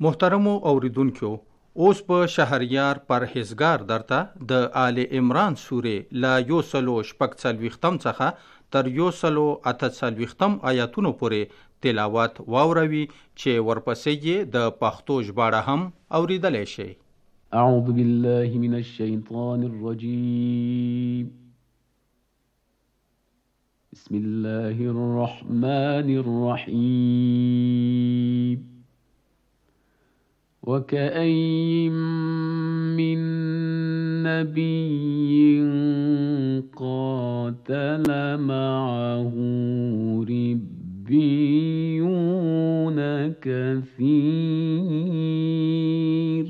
محترمو اوریدونکو، اوس په شهریار پرهیزګار درته د آل عمران سورې له 140 څخه تر 148 آیاتونو پورې تلاوت واوروي چې ورپسې یې د پښتو ژباړه هم اوریدلی شئ. اعوذ بالله من الشیطان الرجیم. بسم الله الرحمن الرحیم. وكأين من نبي قاتل معه ربيون كثير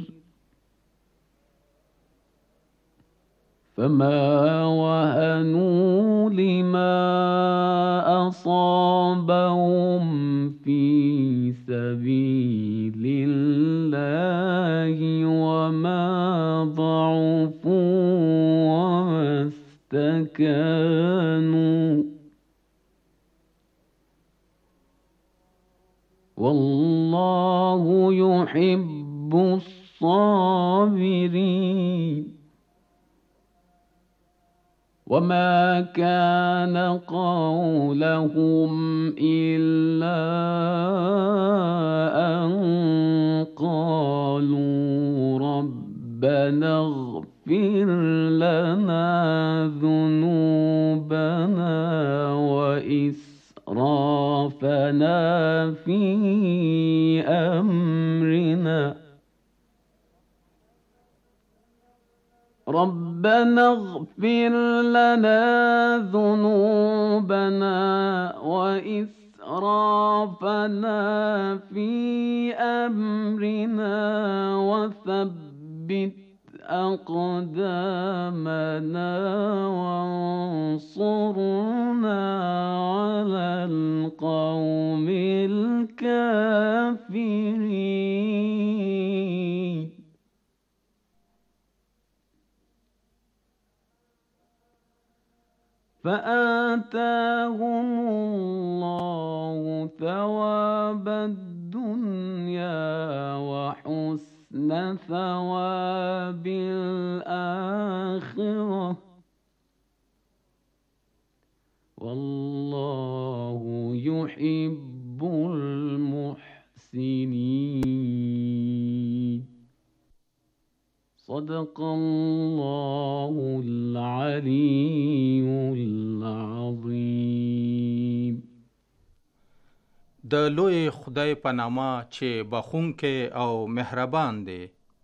فما وهنوا لما أصابهم في سبيل الله وما ضعفوا وما استكانوا والله يحب الصابرين. وما كان قولهم إلا أن قالوا ربنا اغفر لنا ذنوبنا وإسرافنا في أمرنا ربنا اغفر لنا ذنوبنا وإسرافنا في أمرنا وثبت أقدامنا وانصرنا على القوم الكافرين. فآتاهم الله ثواب الدنيا وحسن ثواب الآخرة والله يحب المحسنين. صدق الله العلي العظيم. د لوی خدای په نامه چې بخښونکی او مهربان دی.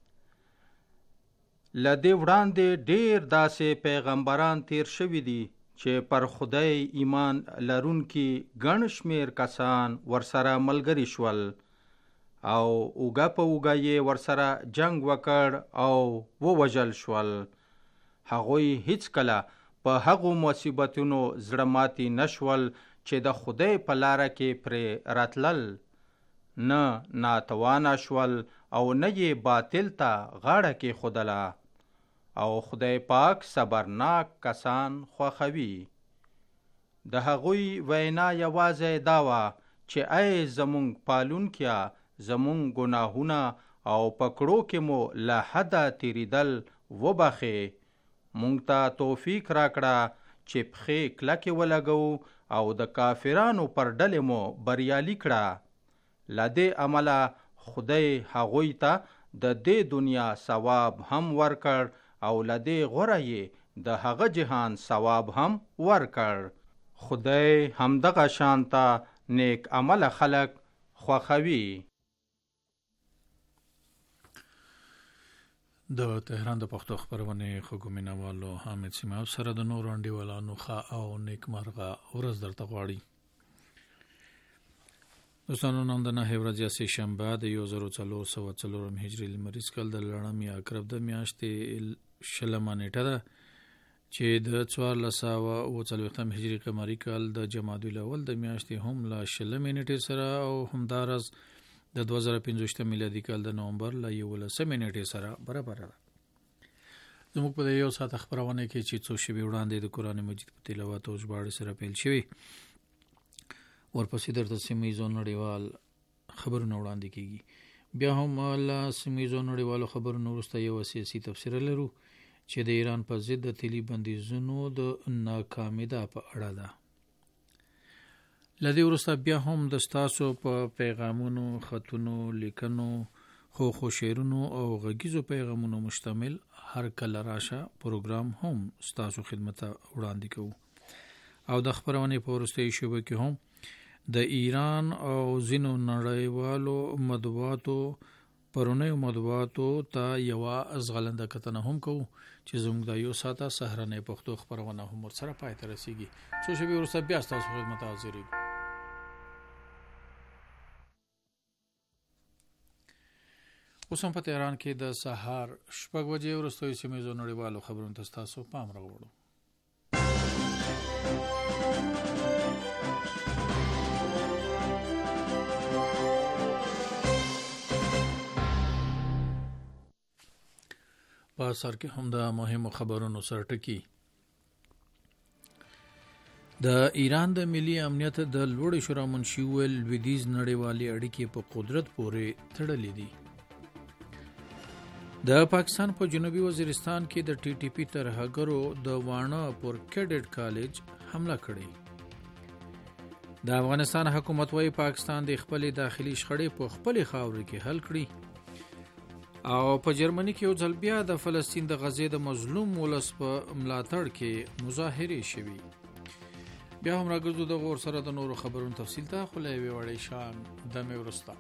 له دې وړاندې ډېر داسې پیغمبران تیر شوي دي چې پر خدای ایمان لرونکي ګڼ شمېر کسان ورسره ملګري شول او اوږه په اوږه یې ورسره جنگ وکړ او ووژل شول. هغوی هیڅکله په هغو مصیبتونو زړه ماتي نشول چې د خدای په لاره کې پرې راتلل، نه ناتوانه شول او نه یې باطل ته غاړه کېښودله. او خدای پاک صبرناک کسان خوښوي. د هغوی وینا یوازې دا وه چې ای زمونږ پالونکیه، زمونږ ګناهونه او پکړو کې مو له حده تیریدل وبخې. مونږ ته توفیق راکړه چې پښې کلکې ولګو او د کافرانو پر ډلې مو بریالي کړه. له دې عمله خدای هغوی ته د دې دنیا ثواب هم ورکړ او له دې غوره یې د هغه جهان ثواب هم ورکړ. خدای همدغه شانته نیک عمله خلق خوښوي. د تهران د پښتو خپرونې خوږو مینوالو حامد سیماو سره د نورو انډیوالانو ښه او نیکمرغه ورځ درته غواړي. دوستانو، نن د 9 ورځې سه شنبه د 1404 هجري لمریز کال د لړم یا اقرب د میاشتې شلمه نیټه ده چې د 1440 هجري قمري کال د جمادی الاول د میاشتې هم له شلمې نیټې سره او همدارس د 2015 میلادي کال د نومبر له 11 نیټې سره برابر ده. زموږ په یو ساعت خبرونه کې چې څو شپې وړاندې د قران مجید په تلاوت او ژباړې سره پیل شوی، ورپسې درته سیمه ییزو نړیوال خبرونه وړاندې کیږي. بیا هم له سیمهیزو نړیوالو خبرونو وروسته یو سیاسي تبصره لرو چې د ایران په ضد د تیلي بندیزونو د ناکامېدا په اړه ده. له دې وروسته بیا هم د ستاسو په پیغامونو، خطونو، لیکنو، خو شعرونو او غږیزو پیغامونو مشتمل هر کله راشه پروګرام هم ستاسو خدمت وړاندې کوو او د خبرونې په وروستۍ شوبه کې هم د ایران او ځینو نړیوالو مطبوعاتو پرونیو مطبوعاتو ته یوه ازغلنده کتنه هم کوو چې زموږ د یو ساعته سهرنۍ پښتو خبرونه هم ورسره پای ته رسیږي. څو شېبې وروسته بیا ستاسو خدمت حاضرېږو. اوس هم په تهران کې د سهار 6 بجې وروستیو سیمهیزو نړیوالو خبرونو ته ستاسو پام راوړو. په سر کې هم د مهمو خبرونو سرټکی. د ایران د ملي امنیت د لوړ شورا منشي ویل لویدیځ نړیوالې اړیکې په قدرت پورې تړلې دي. د پاکستان په جنوبي وزیرستان کې د ټي ټي پی ترهګرو د وانه پر کیډټ کالج حمله کړې. د افغانستان حکومت وايي پاکستان د خپل داخلي شخړې په خپل خاور کې حل کړي او په جرمني کې یو ځل بیا د فلسطین د غزې د مظلوم ولس په ملاتړ کې مظاهرې شوي. بیا هم راګرځو د غور سره د نورو خبرونو تفصیل ته، خو له یوې وړې شان دمې وروسته.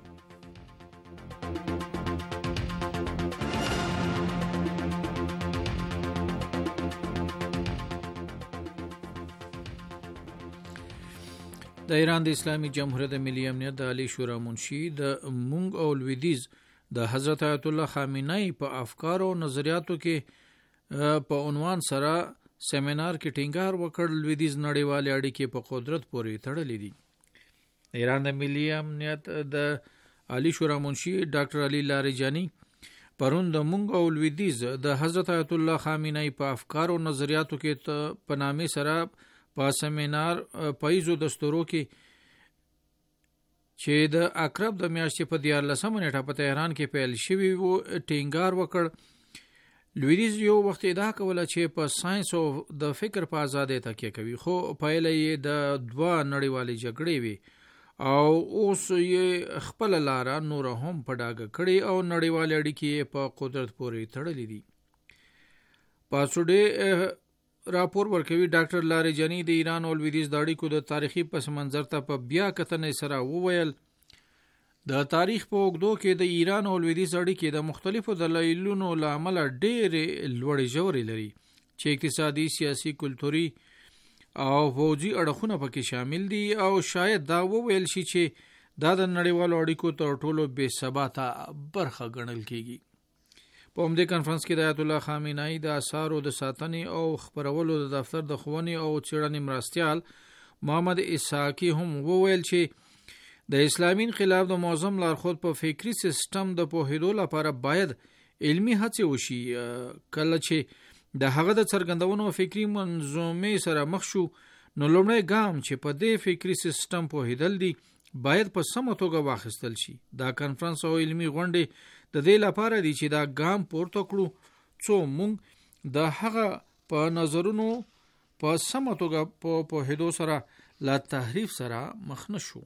د ایران د اسلامي جمهوریت د ملي امنیت د عالی شورا منشي د مونږ او لویدیځ د حضرت آیت الله خامنه‌ای په افکار او نظریاتو کې په عنوان سره سیمینار کې ټینګار وکړ لویدیځ نړیوالې اړیکې په قدرت پورې تړلې دي. ایران د ملي امنیت د عالی شورا منشي ډاکټر علي لاریجانی پرون د مونږ او لویدیځ د حضرت آیت الله خامنه‌ای په افکار او نظریاتو کې په نامې سره په سیمینار پاییزو دستورو کې چې د اقرب د میاشتې په 14 نیټه په تهران کې پیل شوی وو ټینګار وکړ. لویدیځ یو وخت ادعا کوله چې په ساينس او د فکر په ازادۍ تکیه کوي، خو پایله یې د دوه نړیوالې جګړې وي او اوس یې خپل لاره نور هم په ډاګه کړي او نړیوالې اړیکې په قدرت پورې تړلې دي. پاسوډي راپور ورکوي ډاکټر لاریجانی د ایران او لویدیځ د اړیکو د تاریخي پس منظر ته په بیا کتنې سره وویل د تاریخ په اوږدو کې د ایران او لویدیځ اړیکې د مختلفو دلایلونو له امله ډېرې لوړې ژورې لري چې اقتصادي، سیاسي، کلتوري او فوجي اړخونه پکې شامل دي او شاید دا وویل شي چې دا د نړیوالو اړیکو تر ټولو بې ثباته برخه ګڼل کیږي. په همدې کانفرنس کې د آیت الله خامنه‌ای د آثارو د ساتنې او خپرولو د دفتر د ښوونې او څېړنې مرستیال محمد اسحاقي هم وویل چې د اسلامي انقلاب د معظم لارښود په فکري سیستم د پوهېدو لپاره باید علمي هڅې وشي. کله چې د هغه د څرګندونو فکري منظومې سره مخ شو نو لومړی ګام چې په دې فکري سیستم پوهېدل دي باید په سمه توګه واخیستل شي. دا کانفرنس او علمي غونډې د دې لپاره دي چې دا ګام پورته کړو څو موږ د هغه په نظرونو په سمه توګه په پوهېدو سره له تحریف سره مخ نه شو.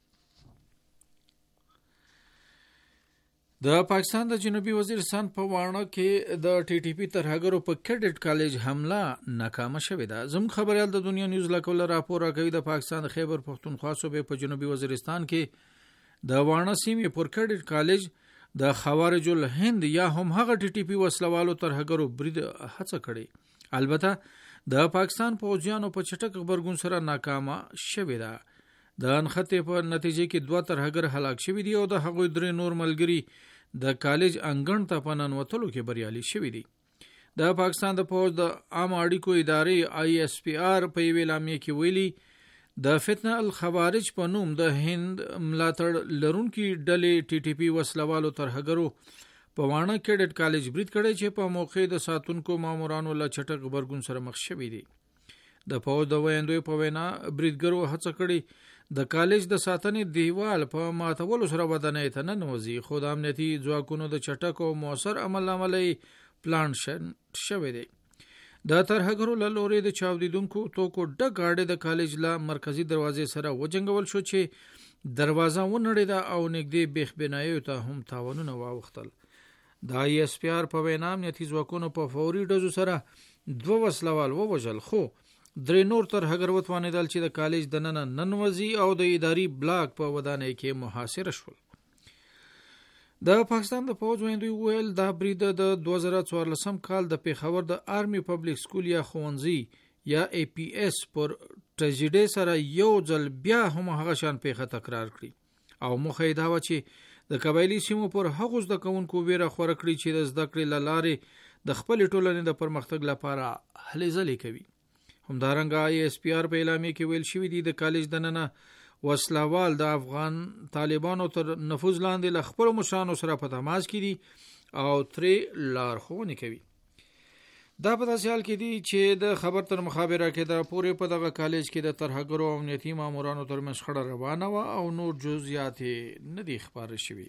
د پاکستان د جنوبي وزیرستان په وانه کې د ټي ټي پی ترهګرو په کیډټ کالج حمله ناکامه شوې ده. زموږ خبريال د دنیا نیوز لکول راپور راکوي د پاکستان د خیبر پختونخوا صوبې په جنوبي وزیرستان کې د وانه سیمې پر کیډټ کالج د خوارج الهند یا هم هغه ټي ټي پی وسلوالو ترهګرو برید هڅه کړې. البته د پاکستان پوځیانو په چټک غبرګون سره ناکامه شوې ده. د انخته په نتیجه کې 2 ترهګر هلاک شوي دي او د هغوی 3 نور ملګري د کالج انګړ ته په ننوتلو کې بریالي شوي دي. د پاکستان د پوځ د عام اړیکو ادارې ISPR په یوه اعلامیه کې ویلي د فتنه الخوارج په نوم د هند ملاتړ لرونکي ډلې ټي ټي پی وسلوالو ترهګرو په وانه کیډټ کالج برید کړی چې په موقع د ساتونکو مامورانو له چټک غبرګون سره مخ شوي دي. د پوځ د ویندوی په وینا بریدګرو هڅه کړې د کالج د ساتنې دیوال په ماتولو سره ودانۍ ته ننوځي، خو د امنیتي ځواکونو د چټک او مؤثر عملي پلان شوی دی. د ترهګرو له لوري د چاودیدونکو توکو ډک گاډي د کالج له مرکزی دروازې سره وجنګول شو چې دروازه ونړېده او نږدې بیخ بنایو ته هم تاوانونه واوښتل. د ISPR په وینا امنیتي ځواکونو په فوري ډزو سره 2 وسلوال ووژل، خو 3 نور ترهګر وتوانېدل چې د کالج دننه ننوځي او د اداري بلاک په ودانۍ کې محاصره شول. د پاکستان د فوج ویندوی ویل دا برید د 2014 کال د پیښور د آرمی پبلک سکول یا ښوونځي یا APS پر ټریجډي سره یو ځل بیا هم هغه شان پیښه تکرار کړي او مخه یې دا و چې د قبایلی سیمو پر هغو زده کوونکو ویره خوره کړي چې د زده کړې له لارې د خپل ټولنې د پرمختګ لپاره هلې ځلې کوي. همدارنګه ISPR په اعلامیه کې ویل شوی دی د کالج دننه وسلوال د افغان طالبانو تر نفوذ لاندې له خپل مشرانو سره په تماس کې دي او ترې لارښوونې کوي. دا په داسې حال کې دي چې د خبر تر مخابره کې د پورې په دغه کالج کې د ترهګرو او امنیتي مامورانو ترمنځ شخړه روانه وه او نور جزئیات نه دي خبره شوي.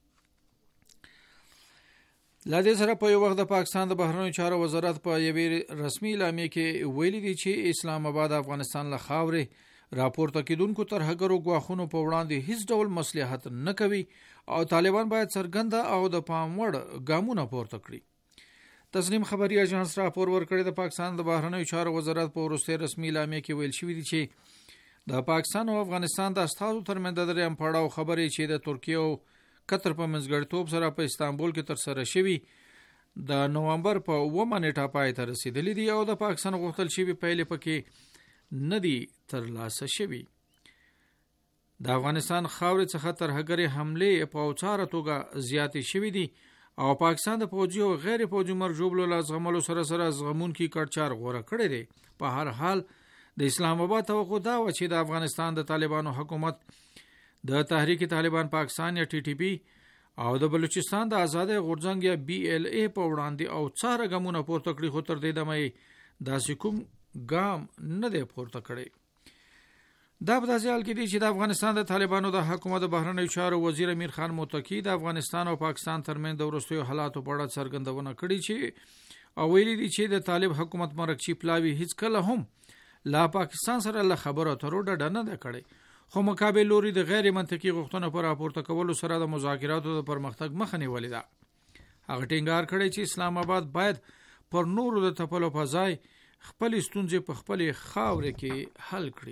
لا دې سره په یو وخت د پاکستان د بهرنیو چارو وزارت په یوې رسمي اعلامیه کې ویلي دي چې اسلام آباد افغانستان له خاورې راپورته کېدونکو ترهګرو ګواښونو په وړاندې هیڅ ډول مصلحت نه کوي او طالبان باید څرګنده او د پام وړ ګامونه پورته کړي. تسنیم خبري اژانس راپور ورکړی د پاکستان د بهرنیو چارو وزارت په وروستۍ رسمي اعلامیه کې ویل شوی دی چې د پاکستان او افغانستان د استازو ترمنځ د دریم پړاو خبرې چې د ترکیه او قطر په منځګړیتوب سره په استانبول کې ترسره شوي د نومبر په 9 نیټه پای ته رسیدلې دي او د پاکستان غوښتل شوي پایلې پکې نه دي ترلاسه شوي. د افغانستان خاورې څخه ترهګري حملې په اوچاره توګه زیاتې شوي دي او پاکستان د فوجي او غیر فوجي مرجوبلو له زغملو سره زغمونکي کړچار غوره کړی دی. په هر حال د اسلام آباد توقع دا و چې د افغانستان د طالبانو حکومت د تحریک طالبان پاکستان یا TTP او د بلوچستان د آزادۍ غورځنګ یا BLA په وړاندې او څاره ګامونه پورته کړي، خو تر دې دمه داسې کوم ګام نه دی پورته کړی. دا په داسې حال کې دی چې د افغانستان د طالبانو د حکومت د بهرنیو چارو وزیر امیر خان موتقي د افغانستان او پاکستان ترمنځ د وروستیو حالاتو په اړه څرګندونه کړې چې او ویلي دي چې د طالب حکومت مرکچی پلاوی هیڅ کله هم لا پاکستان سره له خبرو اترو ډډه نه ده کړې، خو مقابل لوري د غیر منطقي غوښتنو پر راپورته کولو سره د مذاکراتو د پرمختګ مخه نیولې ده. هغه ټینګار کړی چې اسلام آباد باید پر نورو د تپلو په ځای خپل ستونزې په خپل خاورې کې حل کړي.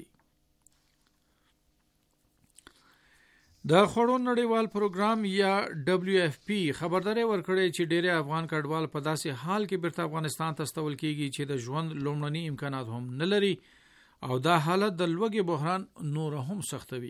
د خوړو نړیوال پروګرام یا WFP خبرداري ورکړې چې ډېری افغان کډوال په داسې حال کې بیرته افغانستان ته استول کیږي چې د ژوند لومړني امکانات هم نه لري او دا حالت د لوږې بحران نور هم سختوي.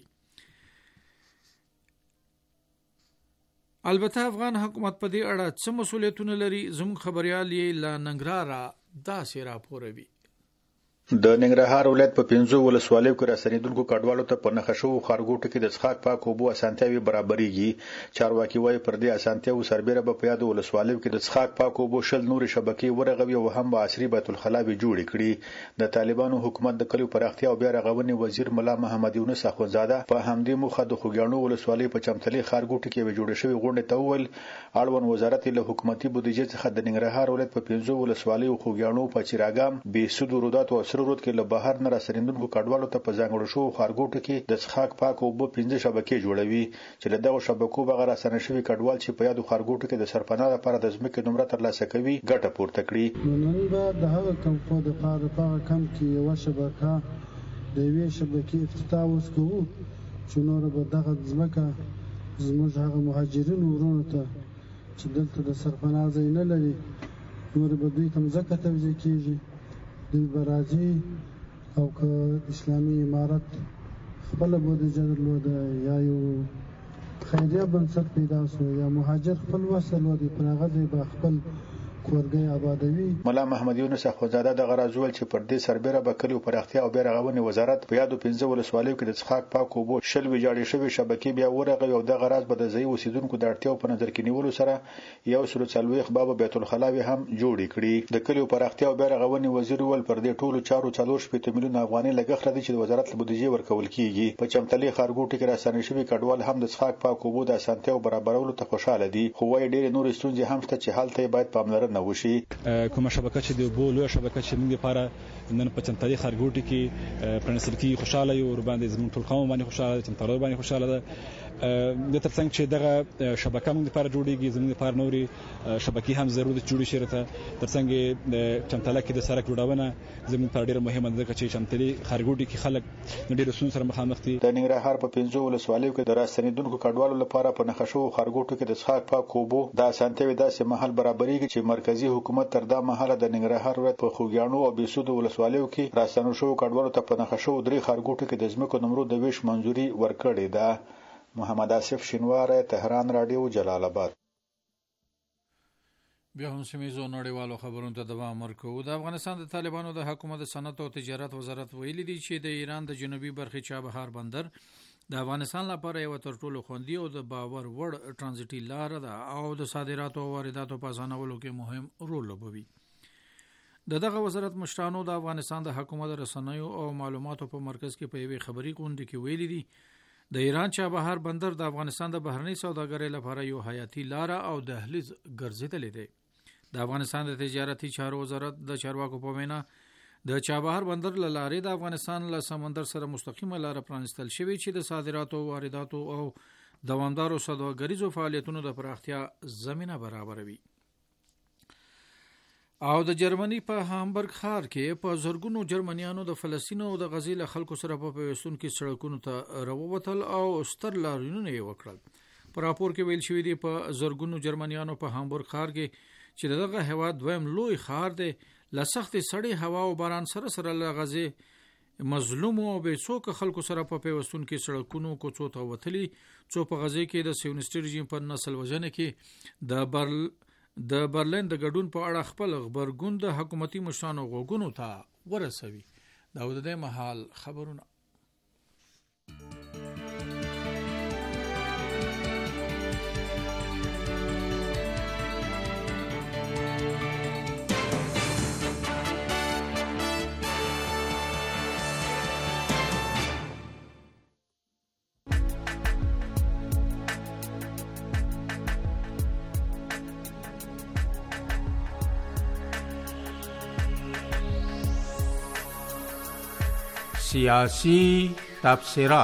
البته افغان حکومت په دې اړه څه مسؤلیتونه لري؟ زموږ خبريال یې لا ننګرهار داسې راپوروي. د ننګرهار ولایت په 15 ولسوالیو کې راستنیدونکو کډوالو ته په نخښو خارګوټو کې د څښاک پاک اوبو اسانتیاوي برابرېږي. چارواکي وايي پر دې اسانتیاوو سربېره به په یادو ولسوالیو کې د څښاک پاک اوبو شل نورې شبکې ورغوي او هم به عصري بیت الخلا جوړې کړي. د طالبانو حکومت د کلیو پراختیا او بیا رغونې وزیر ملا محمد یونس اخوندزاده په همدې موخه د خوګیاڼو ولسوالۍ په چمتلي خارګوټو کې جوړې شوې غونډې ته وویل اړوند وزارت له حکومتي بودیجې څخه د ننګرهار ولایت په 15 ولسوالیو خوګیاڼو په چراګام به سود ورودات او رود کې له بهر نه راستنیدونکو کډوالو ته په ځانګړو شو خارګوټو کې د څښاک پاک اوبو 15 شبکې جوړوي چې له دغه شبکو بغیر راستنه شوي کډوال چې په یادو خارګوټو کې د سرپناه لپاره د ځمکې نمره ترلاسه کوي ګټه پورته کړي. نن به د هغه کم خو د پاره کم کې یو شبکه د یوې شبکې افتتاح وکړو چې نور به دغه ځمکه زموږ هغه مهاجرینو ورونو ته چې دلته د سرپناه ځای نه لري نور به دوی ته ځمکه توزیع کیږي. دوی به راځي او که اسلامي امارت خپل بودیجه درلوده یا یو خیریه بنسټ پیدا شو یا مهاجر خپل وسل ودی پر هغه ځای به خپل کورګۍ آبادوي. ملا محمد یونس اخوندزاده د غراز ول چې پر دې سربېره به کلیو پراختیا او بیرغونی وزارت په یادو 15 ولسوالیو کې د څښاک پاک اوبو شل ویجاړې شوی شبکې بیا ورغوي او د غراز به د ځای اوسیدونکو د اړتیاو په نظر کې نیولو سره یو سل څلويخ باب بیت الخلاوی هم جوړ کړي. د کلیو پراختیا او بیرغونی وزیر ول پر دې ټولو چارو 4.5 میلیون افغانۍ لګښت لري چې د وزارت له بودیجې ورکول کیږي. په چمتلي خارګوټ کې راستنې شوی کډوال هم د څښاک پاک اوبو د اسانتیاو برابرولو ته خوشاله دي، خو وايي ډېر نور ستونزې هم شته چې حل ته باید پاملرنه وشي. کومه شبکه چې د اوبو لویه شبکه چې موږ لپاره نن په چمتلي خارګوټ کې پرنسل کې خوشاله یو ور باندې زموږ ټول قوم باندې خوشاله دي، چمتلي باندې خوشاله ده. د ترڅنګ چې دغه شبکه موږ لپاره جوړیږي، زموږ لپاره نوري شبکې هم ضروري جوړې شي. ترڅنګ د چمتلي کې د سړک جوړونه زموږ لپاره ډیره مهمه ده چې چمتلي خارګوټ کې خلک ډېر سون سره مخامخ دي. د ننګرهار په 15 ولسوالیو کې د راستنیدونکو کډوالو لپاره په نخښو خارګوټو کې د څښاک پاک اوبو د اسانتیاوي داسې محل برابرېږي چې مرکزی حکومت تر دا مهاله د ننګرهار ولایت په خوګیاڼو او بیسود ولسوالیو کې راستنو شو کډوالو ته په نخښو درې خارګوټو کې د ځمکو نمرو د ویش منځوري ورکړې ده. محمد آصف شینواره، تهران رادیو، جلال آباد. بیا هم سیمه‌یزو نړیوالو خبرونو ته دوام ورکوو. د افغانستان د طالبانو د حکومت صنعت او تجارت وزارت ویلي دی چې د ایران د جنوبي برخې چابهار بندر د افغانستان لپاره یو تر ټولو خوندي او د باور وړ ترانزیټي لار ده او د صادراتو او وارداتو په اسانولو کې مهم رول لوبوي. دغه وزارت مشرانو د افغانستان د حکومت رسنیو او معلوماتو په مرکز کې په یوې خبري غونډه کې ویلي دي د ایران چابهار بندر د افغانستان د بهرنۍ سوداګرۍ لپاره یو حیاتي لار او دهلیز ګرځیدلی دی. د افغانستان د تجارتي چارو وزارت د چارواکو په وینا د چابهار بندر له لارې د افغانستان له سمندر سره مستقیمه لار پرانستل شوې چې د صادراتو، وارداتو او دوامدارو سوداګریزو فعالیتونو د پراختیا زمینه برابروي. او د جرمني په هامبرګ ښار کې په زرګونو جرمنیانو د فلسطین او د غزې له خلکو سره په پیوستون کې سړکونو ته راووتل او ستر لاریونونه یې وکړل. په راپور کې ویل شوی دی په زرګونو جرمنیانو په هامبرګ ښار کې چې دغه هیواد دویم لوی ښار دی له سختې سړې هوا او باران سره سره له غزې مظلوم او بېڅوکه خلکو سره په پیوستون کې سړکونو کوڅو ته وتلي، څو په غزې کې د سیونیسټي رژیم په نسل وژنه کې د برلین د ګډون په اړه خپل خبرګون د حکومتي مشرانو غوږونو ته ورسوي. دا د دې مهال خبرونه. سیاسی تبصره.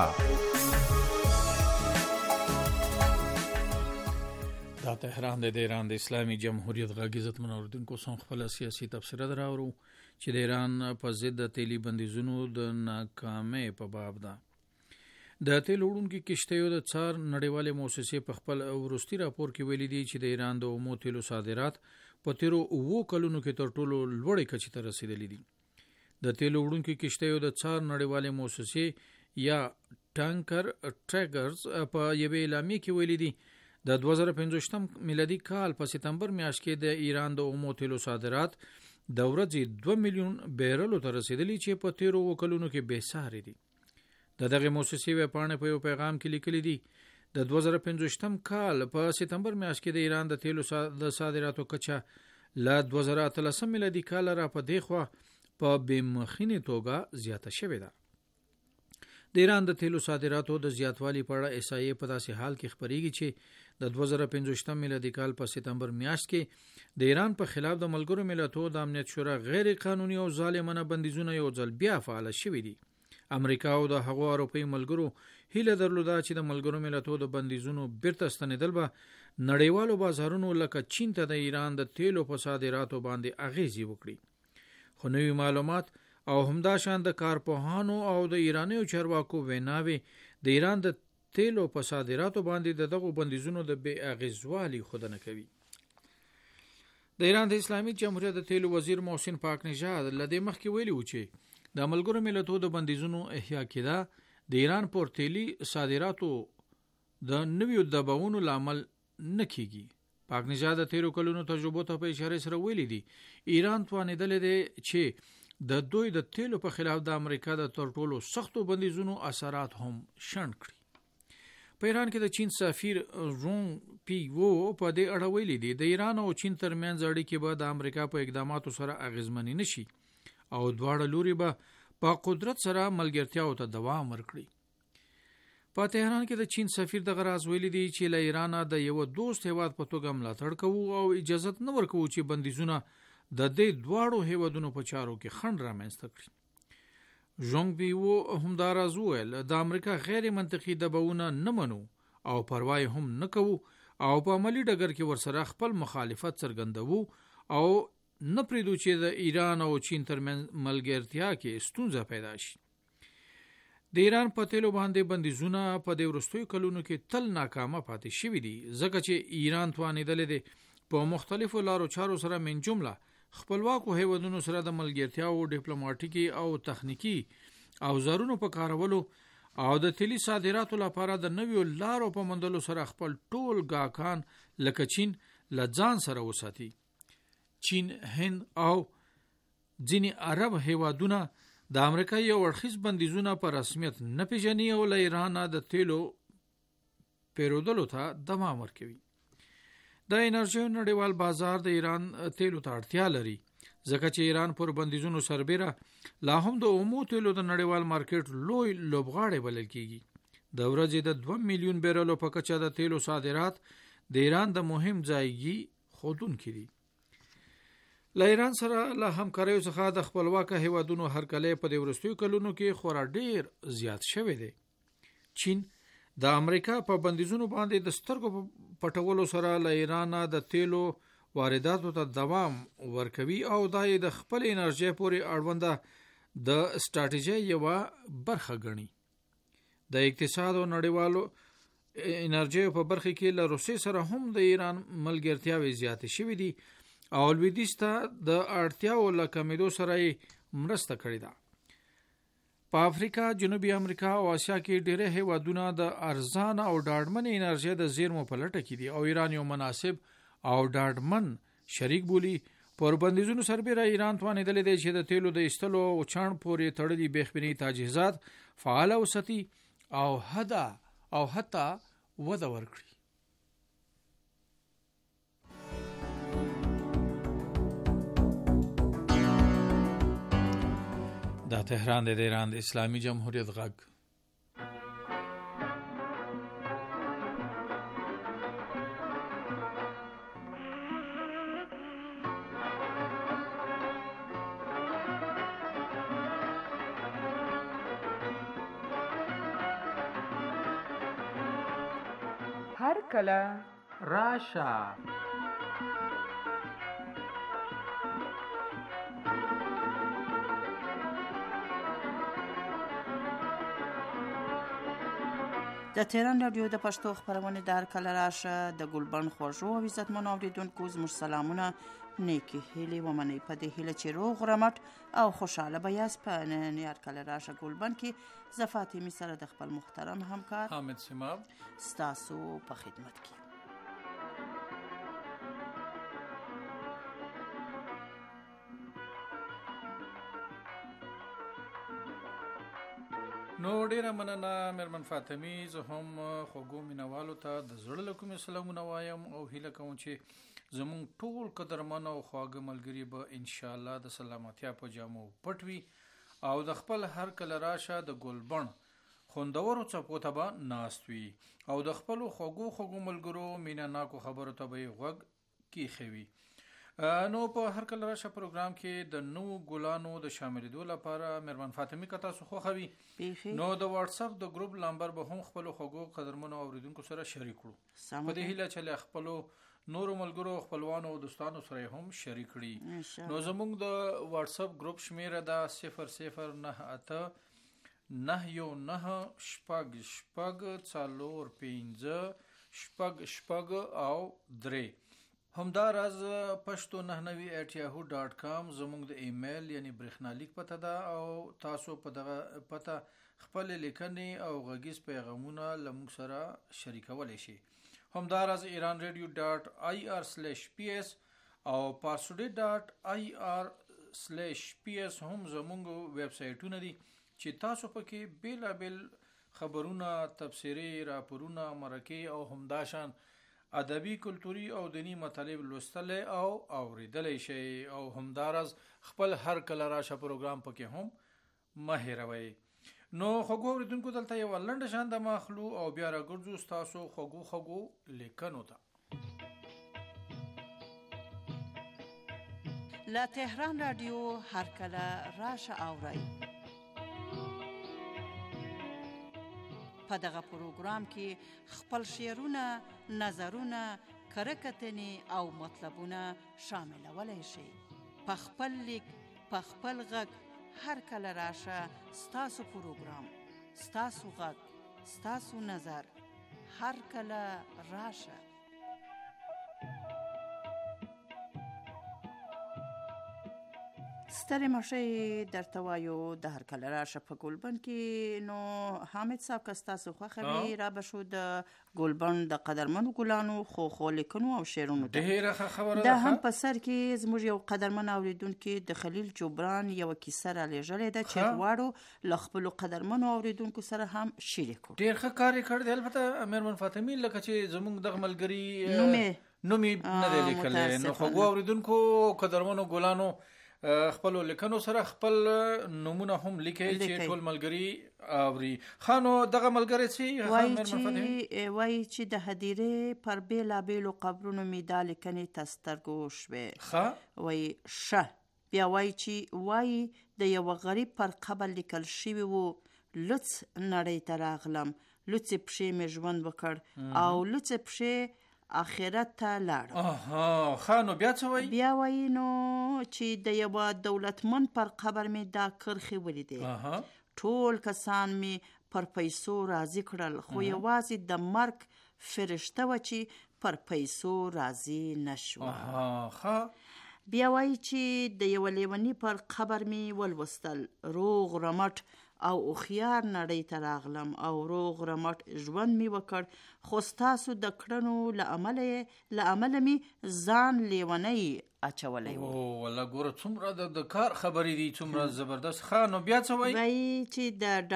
دا تهران د ایران د اسلامي جمهوریت غږ عزت منوردونکو څنګه خپل سیاسي تبصره دراوړو چې د ایران په ضد د تیلي بندیزونو د ناکامۍ په باب ده. د تیل وړونکو کشتیو د څار نړیوالې مؤسسې په خپل وروستي راپور کې ویلي دي چې د ایران د اومو تیلو صادرات په تیرو 2 کلونو کې تر ټولو لوړې کچې ته رسیدلي دي. د تیل وړونکو کشتیو د څار نړیوالې مؤسسې یا ټانکر ټریګرز په یوې اعلامیه کې ویلي دي د 2015 میلادي کال په سپتمبر میاشت کې د ایران د اومو تیلو صادرات د ورځې 2 میلیون بیرلو ته رسیدلي چې په تیرو کلونو کې بې ساري دي. دغه مؤسسې وپاڼه په یو پیغام کې لیکلي دي د 2015 کال په سپتمبر میاشت کې د ایران د تیلو د صادراتو کچه له 2013 میلادي کال را په دیخوا په بېمخینې توګه زیاته شوې ده. د ایران د تیلو صادراتو د زیاتوالي په اړه احصایې په داسې حال کې خبرېږي چې د 2015 میلادي کال په سپتمبر میاشت کې د ایران په خلاف د ملګرو ملتونو د امنیت شورا غیر قانوني او ظالمانه بندیزونه یو ځل بیا فعال شوي دي. امریکا او د هغو اروپایي ملګرو هیله درلوده چې د ملګرو ملتونو د بندیزونو بیرته ستنېدل به نړیوالو بازارونو لکه چین ته د ایران د تیلو په صادراتو باندې اغیزې وکړي. خو نوي معلومات او همداشان د کارپوهانو او د ایرانیو چارواکو ویناوي د ایران د تیلو په صادراتو باندې دغه بندیزونو د بې اغیزوالي ښودنه کوي. د ایران د اسلامي جمهوریت د تیلو وزیر محسن پاک نژاد له دې مخکې ویلي و چې د ملګرو ملتونو د بندیزونو احیا کېده د ایران پر تیلي صادراتو د نویو دباونو لامل نه کیږي پاک نژاد د تیرو کلونو تجربو ته په اشاره سره ویلي دي ایران توانیدل دی چې د دوی د تیلو په خلاف د امریکا د تر ټولو سختو بندیزونو اثرات هم شنډ کړي. په ایران کې د چین سفیر رونګ پی وو په دې اړه ویلي دي د ایران او چین ترمنځ اړیکې به د امریکا په اقداماتو سره اغیزمنې نشي او دواړه لوري به په قدرت سره ملګرتیاو ته دوام ورکړي. په تهران کې د چین سفیر د غراز ویلي دي چې له ایران د یو دوست هیواد په توګه ملاتړ کوو او اجازه نه ورکوو چې بندیزونه د دې دواړو هیوادونو په چارو کې خنډ رامنځته کړي. ژونګ بي وو همداراز وویل د امریکا غیر منطقي دباونه نه منو او پروا هم نه کوو او په عملی ډګر کې ورسره خپل مخالفت څرګندوو او نه پریدو چې د ایران او چین ترمنځ ملګرتیا کې ستونزه پیدا شي. د ایران په تیلو باندې بندیزونه په دې وروستیو کلونو کې تل ناکامه پاتې شوي دي ځکه چې ایران توانیدل دي په مختلفو لارو چارو سره من جمله خپلواکو هیوادونو سره د ملګرتیا او ډیپلوماټیکي او تخنیکی اوزارونو په کارولو او د تیلي صادراتو لپاره د نویو لارو په موندلو سره خپل ټول ګاهکان لکه چین له ځان سره وساتي. چین، هند او ځینې عرب هیوادونه د امریکا یو اړخیز بندیزونه په رسمیت نه پیژني او له ایران د تیلو پیرودلو ته دوام ورکوي. د انرژي نړیوال بازار د ایران تیلو ته اړتیا لري ځکه چې ایران پر بندیزونو سربیره لا هم د اومو تیلو د نړیوال مارکیټ لوی لوبغاړی بلل کیږي. د ورځې د 2 میلیون بیرلو په کچه د تیلو صادرات د ایران د مهم ځایګي خودونکي دي. له ایران سره له همکاریو څخه د خپلواک هیوادونو هرکلی په د وروستیو کلونو کې خورا ډیر زیات شوی دی. چین د امریکا په بندیزونو باندې د سترګو پټولو سره له ایران د تیلو وارداتو ته دوام ورکوي او دا د خپل انرژي پورې اړونده د استراتیژي یو برخه ګڼي. د اقتصاد او نړیوالو انرژي په برخه کې له روسي سره هم د ایران ملګرتیاوې زیاتې شوې دي او لویدیځ ته د اړتیاو له کمیدو سره مرسته کړې ده. په افریقا، جنوبي امریکا او اسیا کې ډېر هیوادونه د ارزان او ډاډمن انرژي د زیرمو په لټه کې دي او ایران یو مناسب او ډاډمن شریک بولی. پر بندیزونو سربیره ایران توانیدل دی چې د تیلو د ایستلو او چاڼ پورې تړلي بېخبیني تجهیزات فعال وساتي او حتی وده ورکړي. دا تهران د ایران د اسلامي جمهوریت غږ. هر کله راشه د تهران رادیو د پښتو خبرونه د هر کله راشه د ګلبن خوږو او عزتمن اوریدونکو زموږ سلامونه نیکی هیلې ومنئ په دې هیله چې روغ رمټ او خوشاله به یاست. په نن هر کله راشه ګلبن کې زه فاطمه سره د خپل محترم همکار حامد سیماب ستاسو په خدمت کې. نو ډیره مننه مېرمن فاطمه. زه هم خوږو مینوالو ته د زړه له کومې سلامونه وایم او هیله کوم چې زموږ ټول قدرمن او خواږه ملګري به ان شاء الله د سلامتیا په جامو پټ وي او د خپل هر کله راشه د ګلبن خوندورو څپو ته به ناست وي او د خپلو خوږو ملګرو مینه ناکو خبرو ته به یې غوږ کیښوي. نو په هر کله راشه پروګرام کې د نو ګلانو د شاملېدو لپاره مېرمن فاطمه که تاسو خوښوي نو د واتس اپ د ګروپ نمبر به هم خپل خوږو قدرمنو اوریدونکو سره شریک کړو په دې هیله چې له خپلو نورو ملګرو خپلوانو او دوستانو سره هم شریک کړي. نو زموږ د واتس اپ ګروپ شمیره ده 00989454 همدا راز pashto99@yahoo.com زموږ د ایمیل یعنی برېښنالیک پته ده او تاسو په دغه پته خپل لیکنې او غږیز پیغامونه لموږ سره شریکولی شئ. همدارز iranradio.ir/ps او parstoday.ir/ps هم زموږ ویب سایټونه دي چې تاسو پکې بیلابل خبرونه، تفسیری راپورونه، مرکې او همداشان ادبي، کلتوري او دینی مطالب لوستل او اوریدل شي. او همدارز خپل هر کله راشه پروګرام پکې هم مهیروي. نو خوږو اوریدونکو دلته یو لنډه شان د مخلو او بیا راګرځو تاسو خوږو لیکنو ته. لا تهران رادیو هر کله راشه اوري. په دغه پروګرام کې خپل شعرونه، نظرونه، کرکټنې او مطلبونه شاملولی شي. په خپل لیک، په خپل غږ هر کله راشه. ستاسو پروګرام، ستاسو غږ، ستاسو نظر، هر کله راشه. ستړي مشي درته وایو د هر کله راشه په ګلبن کې. نو حامد صاحب که ستاسو خوښه وي را به شو د ګلبن د قدرمنو ګلانو خو لیکنو او شعرونو ته. ډېره ښه خبره ده. دا هم په سر کې زموږ یو قدرمن اوریدونکي د خلیل جبران یو کیسه را لېږلې ده چې غواړو له خپلو قدرمنو اوریدونکو سره هم شریک کړو. ډېر ښه کار یې کړی دی. البته مېرمن فاطمې لکه چې زموږ دغه ملګري نومې نه دی لیکلی. نو خوږو اوریدونکو قدرمنو ګلانو خپل لیکنو سره خپل نمونه هم لیکي چې ټول ملګری اوري. خانو دغه ملګری چې وایي چې د هدیرې پر بیلابیلو قبرونو می دا لیکنې تسترګو شوې. وایي شه بیا وایي د یو غریب پر قبر لیکل شوی وو لڅ نړۍ ته راغلم، لڅ پښې مې ژوند وکړ او لڅ پښې آخرت ته لاړم. خانو بیا څه وایي؟ بیا وایي نو چې د یو دولتمن پر قبر مې دا کرښې ولیدې. ټول کسان مې پر پیسو راضي کړل، خو یوازې د مرګ فرشته و چې پر پیسو راضي نشوه. بیا وایي چې د یو لیوني پر قبر مې ولوستل، روغ رمټ او اوخیار نړۍ ته راغلم او روغ رمټ ژوند می وکړ، خو ستاسو د کړنو له امله می ځان لیونی اچولی و. والله ګوره څومره د کار خبرې دي، څومره زبردست. خانو بیا څه وایي؟ وایي چې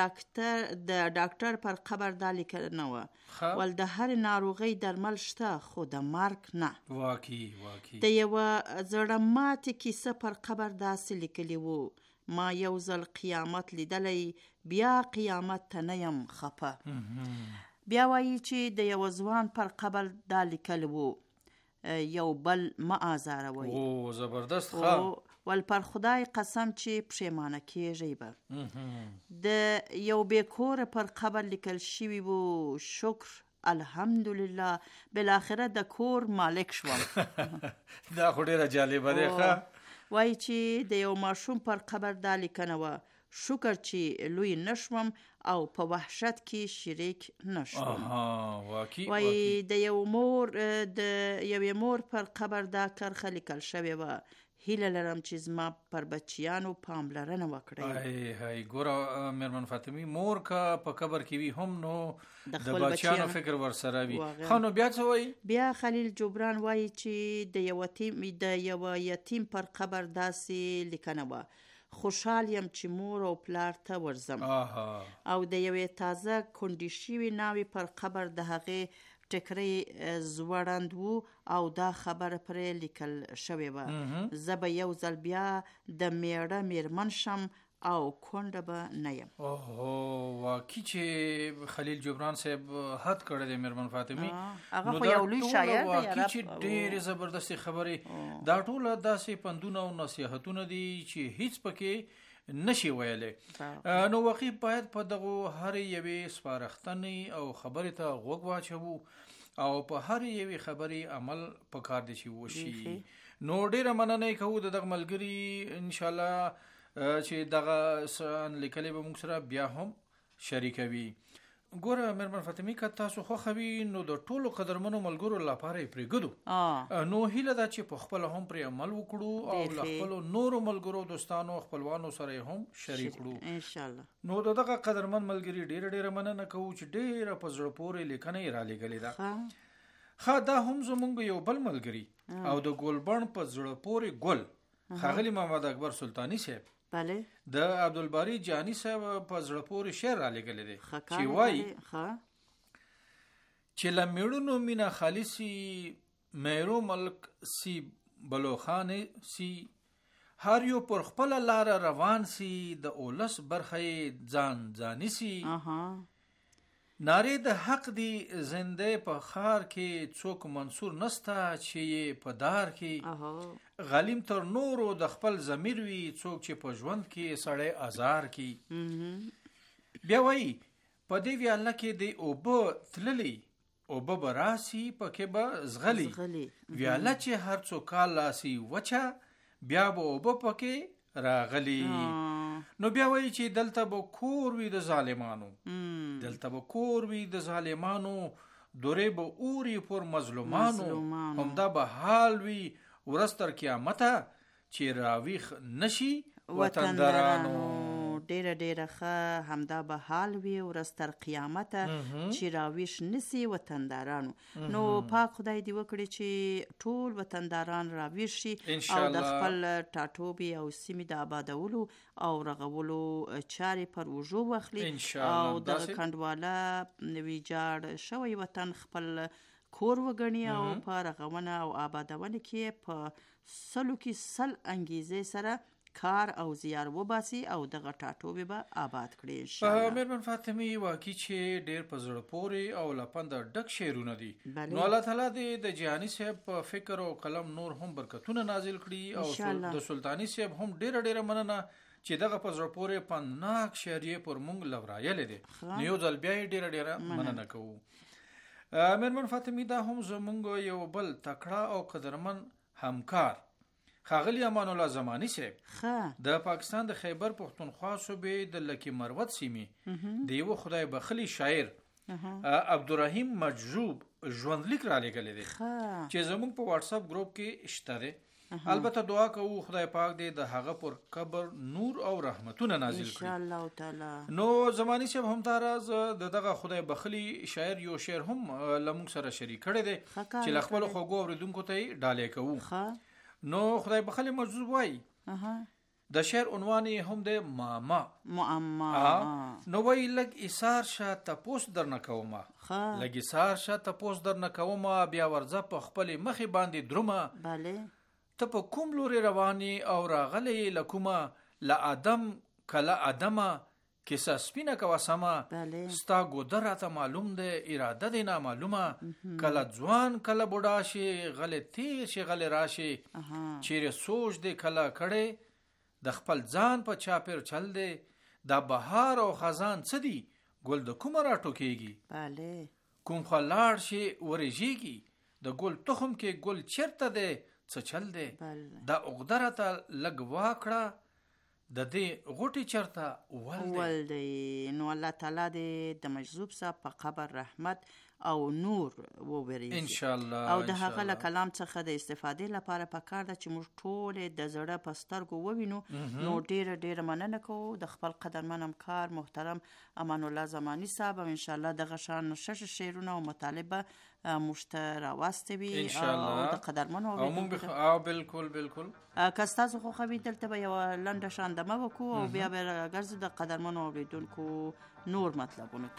د ډاکټر پر قبر دا لیکنه وه، ول د هر ناروغۍ درمل شته خو د مرګ نه. واقعي د یوه زړه ماتې کیسه پر قبر داسې لیکلی وو، ما یو ځل قیامت لیدلی، بیا قیامت ته نه یم خفه. بیا وایي چې د یو ځوان پر قبر دا لیکل وو، یو بل ما آزاروي. زبردست. ول پر خدای قسم چې پښیمانه کیږي به. د یو بیکور پر قبر لیکل شوی وو، شکر الحمدلله بالاخره د کور مالک شوم. دا خو ډیره جالبه ده. وایي چې د یو ماشوم پر قبر دا لیکنه وه، شکر چې لوی نشوم او په وحشت کې شریک نشوم. وایي د یوې مور پر قبر دا کرښه لیکل شوې وه، هیله لرم چې زما پر بچیانو پاملرنه وکړي. ګوره مېرمن فاطمې، مور که په قبر کې وي هم نو د بچیانو فکر ورسره وي. خانو بیا څه وایي؟ بیا خلیل جبران وایي چې د یو یتیم پر قبر داسې لیکنه وه، خوشحال یم چې مور او پلار ته ورځم. او د یوې تازه کونډې شوې ناوې پر قبر د هغې ټکری زوړند وو او دا خبره پرې لیکل شوې وه، زه به یو ځل بیا د میړه میرمن شم او کونډه به نه یم. واقعي چې خلیل جبران صاحب حد کړی دی مېرمن فاطمې. هغه خو یو لوی شاعر دی. واقعي چې ډېرې زبردستې خبرې، دا ټوله داسې پندونه او نصیحتونه دي چې هیڅ پکې نشي ویلې. نو واقعي باید په دغه هر یوې سپارښتنې او خبرې ته غوږ واچوو او په هر یوې خبرې عمل پکار دی چې وشي. نو ډېره مننه کوو د دغه ملګري ان شاء الله چې دغه لیکلې به موږ سره بیا هم شریکوي. ګوره مېرمن فاطمې، که تاسو خوښوي نو د ټولو قدرمنو ملګرو لپاره یې پرېږدو. نو هیله ده چې په خپله هم پرې عمل وکړو او له خپلو نورو ملګرو، دوستانو، خپلوانو سره یې هم شریک کړو انشاءالله. نو دغه قدرمن ملګري ډېره مننه کوو چې ډېره په زړه پورې لیکنه یې را لېږلې ده. خا دا هم زمونږ یو بل ملګری او د ګلبن په زړه پورې ګل ښاغلي محمد اکبر سلطانی صاحب بله د عبدالباری جانی صاحب په زړه پورې شعر را لګلی دی چې وایي چې له میړونو مینه خالصي میرو ملک سی بلوخان سی هر یو پر خپل لار روان سی د اولس برخه ځان سی ناری د حق دی زنده په خار کې څوک منصور نستا چې په دار کې غلیم تر نورو د خپل ضمیر وی څوک چې په ژوند کې سړی آزار کې بیا وایي په دې ویاله کې دی او به تللی او به براسی پکې به زغلی ویاله چې هر څو کال لاسی وچه بیا به او به پکې راغلی نو بیا وایي چې دلته به کور وي د ظالمانو دلته به کور وي د ظالمانو دورې به اوري پر مظلومانو همدا به حال وي ورځ تر قیامته چې راویښ نشي وطندارانو ډیره ډیره ښه همدا به حال وي ورځ تر قیامته چې راویښ نسي وطندارانو نو پاک خدای دې وکړي چې ټول وطنداران راویښ شي او د خپل ټاټوبي او سیمې د آبادولو او رغولو چارې پر وژو واخلي او د کنډواله ویجاړ شوی وطن خپل کور وګڼي او په رغونه او آبادونه کې په سلو کې سل انګیزې سره کار او زیار وباسي او دغه ټاټوبې به آباد کړي ان شاء الله. مېرمن فاطمه واقعي چې ډېر په زړه پورې او لپند ډک شعرونه دي نو الله تعالی دې د جهاني صاحب په فکر او قلم نور هم برکتونه نازل کړي او د سلطانی صاحب هم ډېر مننه چې دغه په زړه پورې پندناک شعري پر مونږ لورایلې دي نو یو ځل بیا ډېر مننه کوو. مېرمن فاطمه دا هم زمونږ یو بل تکړه او قدرمن همکار ښاغلي امان الله زمانی صاحب د پاکستان د خیبر پختونخوا صوبې د لکی مروت سیمې د یو خدای بخلی شاعر عبدالرحیم مجذوب ژوندلیک را لګلی دی چې زموږ په واتس اپ گروپ کې شته دی. البته دعا کوو خدای پاک دې د هغه پر قبر نور او رحمتونه نازل کړي ان شاء الله تعالی. نو زمانی صاحب هم تاراز دغه خدای بخلی شاعر یو شعر هم لمون سره شریک کړی دی چې خپل خوګو اوریدونکو ته ډالې کوو. نو خدای بخلی مجذوب وای د شعر عنوان هم د معما نو وای لګ ایثار شه تپوس درنه کومه لګ ایثار شه تپوس درنه کومه بیا ورځه په خپل مخې باندې درومه bale ته په کوم لوري رواني او راغلی لکومه لا ادم کله ادمه کیسه سپینه کوا سما ستا ګودره ته معلوم ده اراده دی نامعلومه کله ځوان کله بوډا شي غلې تیر شي غلې راشي چیرې سوچ دی کله کړي د خپل ځان په چاپیر چل دی دا بهار او خزان څه دی ګل د کوم را ټوکیږي کوم خلاړ شي ورېږي د ګل تخم کې ګل چرته دی څه چل دی دا اقدره ته لګ واکړه د دې غوټي چرته ول دی نو الله تعالی دې د مجذوب صاحب په قبر رحمت او نور ووري ان شاء الله او د هغه کلام څخه د استفادې لپاره پکار ده چې موږ ټول د زړه په سترګو ووینو نو ډیر مننه کوو د خپل قدرمن همکار محترم امان الله زمانی صاحب او ان شاء الله دغه شان شش شعرونه او مطالبه مشتر واستوي او د قدرمن او موږ بالکل کستاسو خو خو دلته به یو لنډه شان دمه وکړو او بیا به ګرځو د قدرمن اوریدونکو نور مطلبونه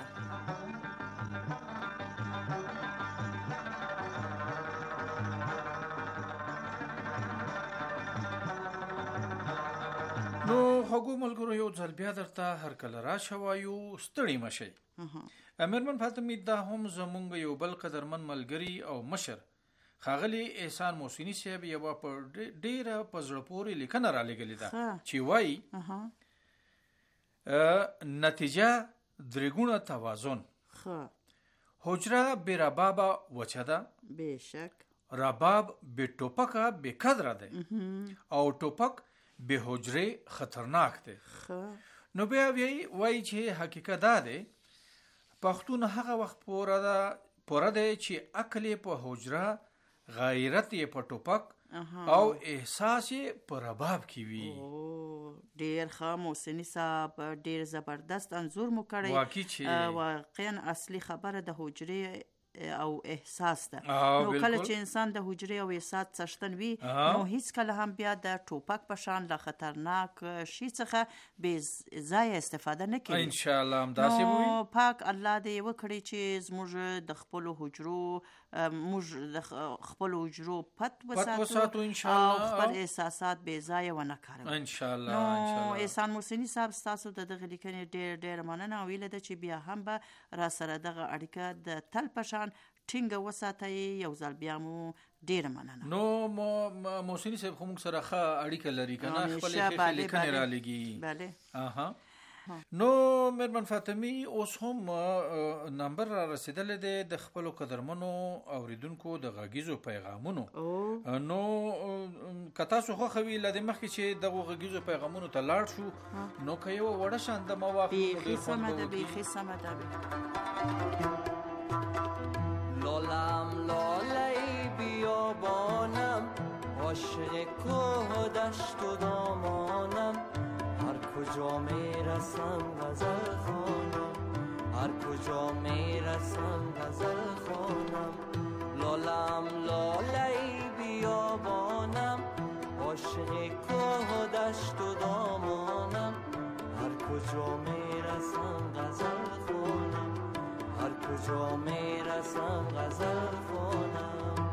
ته. نو هغو ملګرو یو ځل بیا درته هر کله راشه وایو ستړي مشئ. مېرمن فاطمه دا هم زمونږ یو بل قدرمن ملګری او مشر ښاغلي احسان محسني صاحب یو په ډیره په زړه پورې لیکنه را لګلې ده چې وایي نتیجه درګونه توازن حجره بی ربابه وچه ده بشک رباب بی ټوپکه بی قدره ده او ټوپک به حجره خطرناک ده. نو بیا وایي چې حقیقت دا ده پښتون هغه وخت پوره ده چې عقل په حجره غیرت په ټوپک او احساس په رباب کې وي. ډیر ښه محسني صاحب ډیر زبردست انځور مو کړی واقعا اصلي خبره د حجره او احساس ده. نو کله چې انسان د حجرې او احساس څښتن وي نو هیڅ کله هم بیا د ټوپک په شان له خطرناک شي څخه بې ځایه استفاده نه کوي. ان شاء الله هم داسې وي. نو پاک الله دې وکړي چې زموږ د خپل حجرو موږ د خپل حجرو پت وساتو ان شاء الله، خپل احساسات بې ځایه ونه کاروو ان شاء الله. نو احسان محسني صاحب ستاسو د دغه لیکنې ډېر ډېر مننه او هیله ده چې بیا هم به را سره دغه اړیکه د تل په شان ټینګه وساتئ. یو ځل بیا مو ډېره مننه. نو محسني صاحب خو موږ سره ښه اړیکه لري که نه؟ خپلې ښې لیکنې رالیږي. بله. نو مېرمن فاطمي اوس هم نمبر را رسیدلی دی د خپلو قدرمنو اوریدونکو د غږیزو پیغامونو. نو که تاسو خوښه وي له دې مخکې چې دغو غږیزو پیغامونو ته لاړ شو نو که یوه وړه شاندمه واخلو ډېر خوند به وکړي. بیخي سمه ده. لالم لاله بیابانم عاشق کوه و دشت و دامانم هر کجا میرسم غزل خوانم هر کجا میرسم غزل خوانم لالم لاله بیابانم عاشق کوه و دشت و دامانم هر کجا میرسم غزل خوانم هر کجا میرسم غزل خوانم.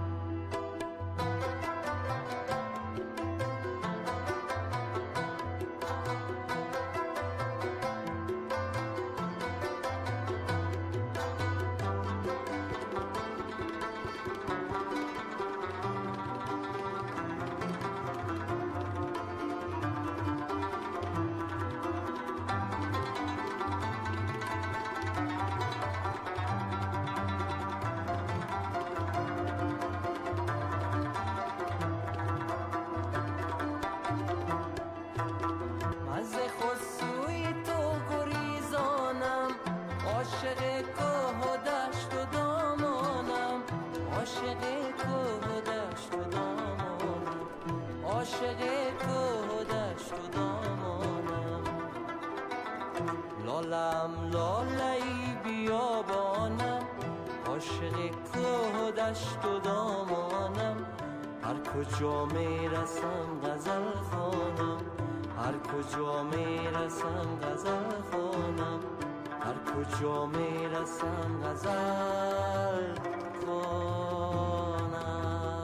لالم لاله بیابانم عاشق کوه و دشت و دامانم هر کجا میرسم غزل خوانم هر کجا میرسم غزل خوانم هر کجا میرسم غزل خوانم.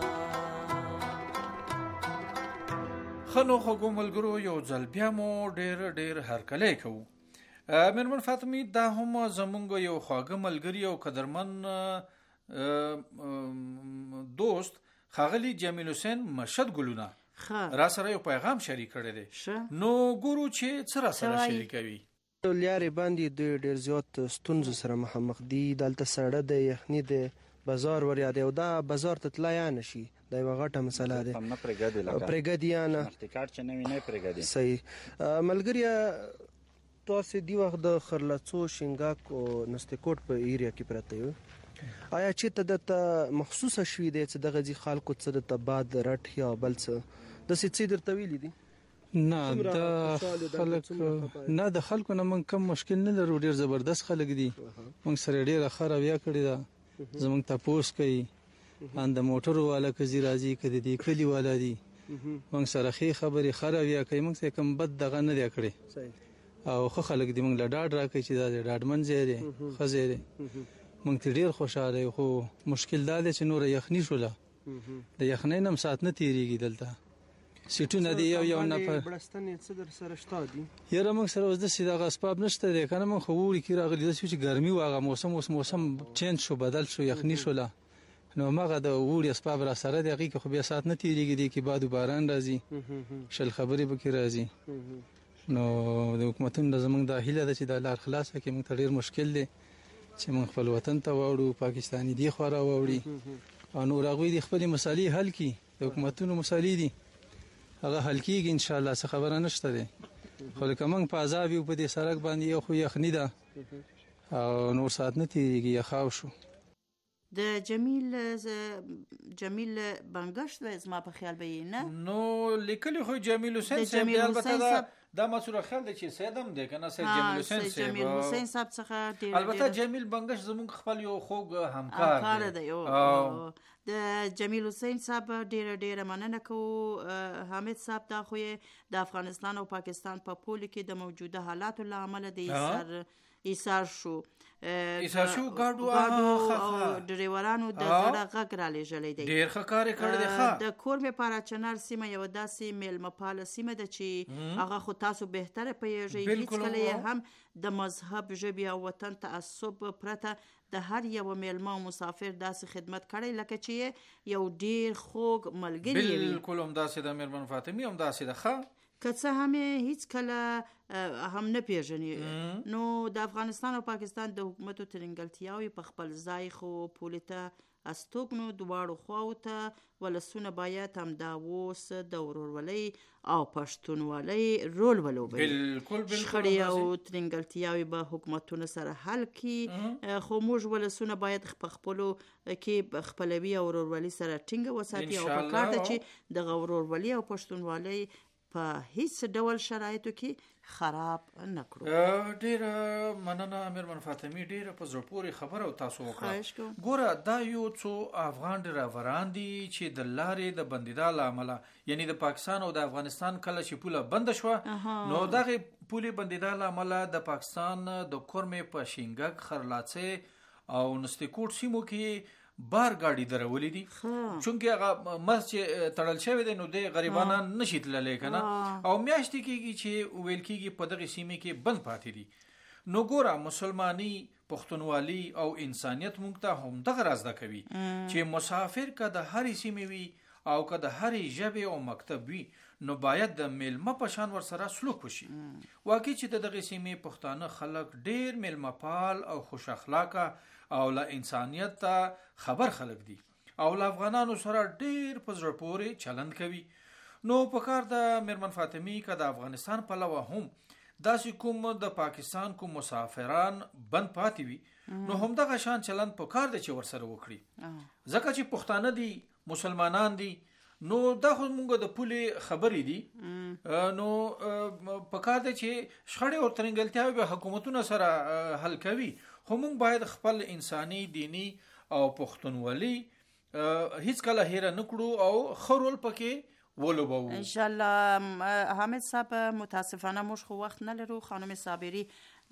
خنو خوږو ملګرو یو ځل بیا مو ډېر ډېر هرکلی کوو. مېرمن فاطمي دا هم زمونږ یو خواږه ملګري او قدرمن دوست ښاغلي جمیل حسین مشهد ګلونه را سره یو پیغام شریک کړی دی. نو ګورو چې څه را سره شریکوي. لارې باندې دوی ډېر زیات ستونزو سره مخامخ دي. دلته سړه ده، یخني ده، بازار وریا دی او دا بازار ته تلای نه شي. دا یو غټه مسله ده. هم نه پرېږدي لکه پرېږدي یا نه ټیکټ چې نه وي نه پرېږدي. صحیح. ملګري تاسو دی وخت د خرلڅو شینګاک او نستکوټ په ایریا کې پراته یو. آیا چې ته مخصوصه شوې ده چې دغه ځي خلکو څه د باد رټ یا بل څه د څه درته ویلي دي؟ نه د خلک نه د خلکو نه من کم مشکل نه لرو. ډیر زبردست خلک دي. موږ سره ډیره خرابیا کړی دا. زمونږ تاسو کوي ان د موټرو والا کزي راځي کدي دی کلی والا دي. موږ سره خې خبري خرابیا کوي. موږ څه کم بد دغه نه دی کړی. صحیح. او خو خلک دې موږ له ډاډ راکړي چې دا د ډاډمن ځای دی، ښه ځای دی. موږ ته ډېر خوشحاله یو. خو مشکل دا دی چې نوره یخني شوله. د یخنۍ نه هم ساعت نه تېرېږي دلته. سیټونه دي یو نفر. بړستنې څه در سره شته دي؟ یاره موږ سره اوس داسې دغه اسباب نشته دی که نه. موږ خو اوړي کې راغلي داسې چې ګرمي و هغه موسم اوس موسم چینج شو، بدل شو، یخني شوله. نو هماغه د اوړي اسباب را سره دی. هغې کې خو بیا ساعت نه تېرېږي. دی کې باد و باران راځي، شل خبرې پکې راځي. نو د حکومتونو زمونږ دا هیله ده چې دا لار خلاصه کړي. موږ ته ډېر مشکل دی چې موږ خپل وطن ته واوړو. پاکستاني دی خوا راواوړي او نور هغوی د خپلې مسالې حل کړي. د حکومتونو مسالې دي هغه حل کېږي انشاءالله. څه خبره نشته دی. خو لکه موږ په عذاب یو په دې سړک باندې. یو خو یخني ده او نور ساعت نه تېرېږي، یخاو شو. د جمیل بنګشت و زما په خیال به نه نو لیکلی خو جمیل حسین صاحب دی البته دا مسوره خیال دی چې سیدم دی کنه سید جمیل حسین صاحب جمیل حسین صاحب څخه ډیر البته جمیل بنګشت زموږ خپل یو خوږ همکار دی د جمیل حسین صاحب ډیر مننه کوو حامد صاحب دا خو د افغانستان او پاکستان په پول کې د موجوده حالاتو له امله د ایثار شو ګاډو او ډریورانو د زړه غږ را لېږلی دی ډېر ښه کار یې کړی دی د کورمې پاراچنار سیمه یوه داسې میلمهپاله سیمه ده چې هغه خو تاسو بهتره پوهېږئ هېڅکله یې هم د مذهب ژبې او وطن تعصب پرته د هر یو میلمه او مسافر داسې خدمت کړی لکه چې یو ډېر خوږ ملګری وي. بالکل همداسې د مېرمن فاطمې همداسې ده ښه که څه هم هیڅ کله هم نه پیژني نو د افغانستان او پاکستان د حکومتو ترنګلتیاوې په خپل ځای خو پولې ته استوګنو دواړو خواو ته ولسونه باید هم دا اوس د ورورولۍ او پښتونولۍ رول ولوبوي. شخړې او ترنګلتیاوې به حکومتونه سره حل کړي خو موږ ولسونه باید په خپلو کې خپلوي او ورورولي سره ټینګه وساتي او پکار ده چې دغه ورورولي او پښتونولۍ په هیڅ ډول شرایطو کې خراب نه کړو. ډیره مننه مېرمن فاطمې، ډیره په زړه پورې خبره او تاسو وکړه. ګوره دا یو څو افغان ډرایوران دي چې د لارې د بندیدا له امله یعنی د پاکستان او د افغانستان کله چې پوله بند شوه نو دغه پولې بندیدا له امله د پاکستان د کورمې په شینګک خرلاڅې او نستکوټ سیمو کې بار گاډي درولې دي چونکه هغه مس چې تړل شوی دی نو د غریبانو نشي تللی کنه او میاشتې کېږي چې ویل کېږي په دغه سیمه کې بند پاتې دي. نو ګوره مسلمانی پښتونوالي او انسانیت موږ ته هم دغه راز ده کوي چې مسافر که د هرې سیمې وي او که د هرې ژبې او مکتب وي نو باید د میلمه په شان ورسره سلوک وشي. واقع چې د دغه سیمې پښتانه خلک ډیر میلمه پال او خوش اخلاقه او له انسانیت ته خبر خلک دي او له افغانانو سره ډیر په زړه پورې چلند کوي. نو په کار د مېرمن فاطمې که د افغانستان پلوه هم داسې کوم د پاکستان کوم مسافران بند پاتې وي نو هم دغه شان چلند په کار دی چې ورسره وکړي ځکه چې پښتانه دي مسلمانان دي نو دا خو مونږ د پولې خبرې دي نو په کار دی چې شخړې او ترنګلتیاوې به حکومتونه سره حل کوي خو مونږ باید خپل انساني دینی او پښتونولي هیڅ کله هېره نه کړو او ښه رول پکې ولوبو. ان شاء الله حامد صاحب متاسفانه موږ خو وخت نه لرو، خانم صابری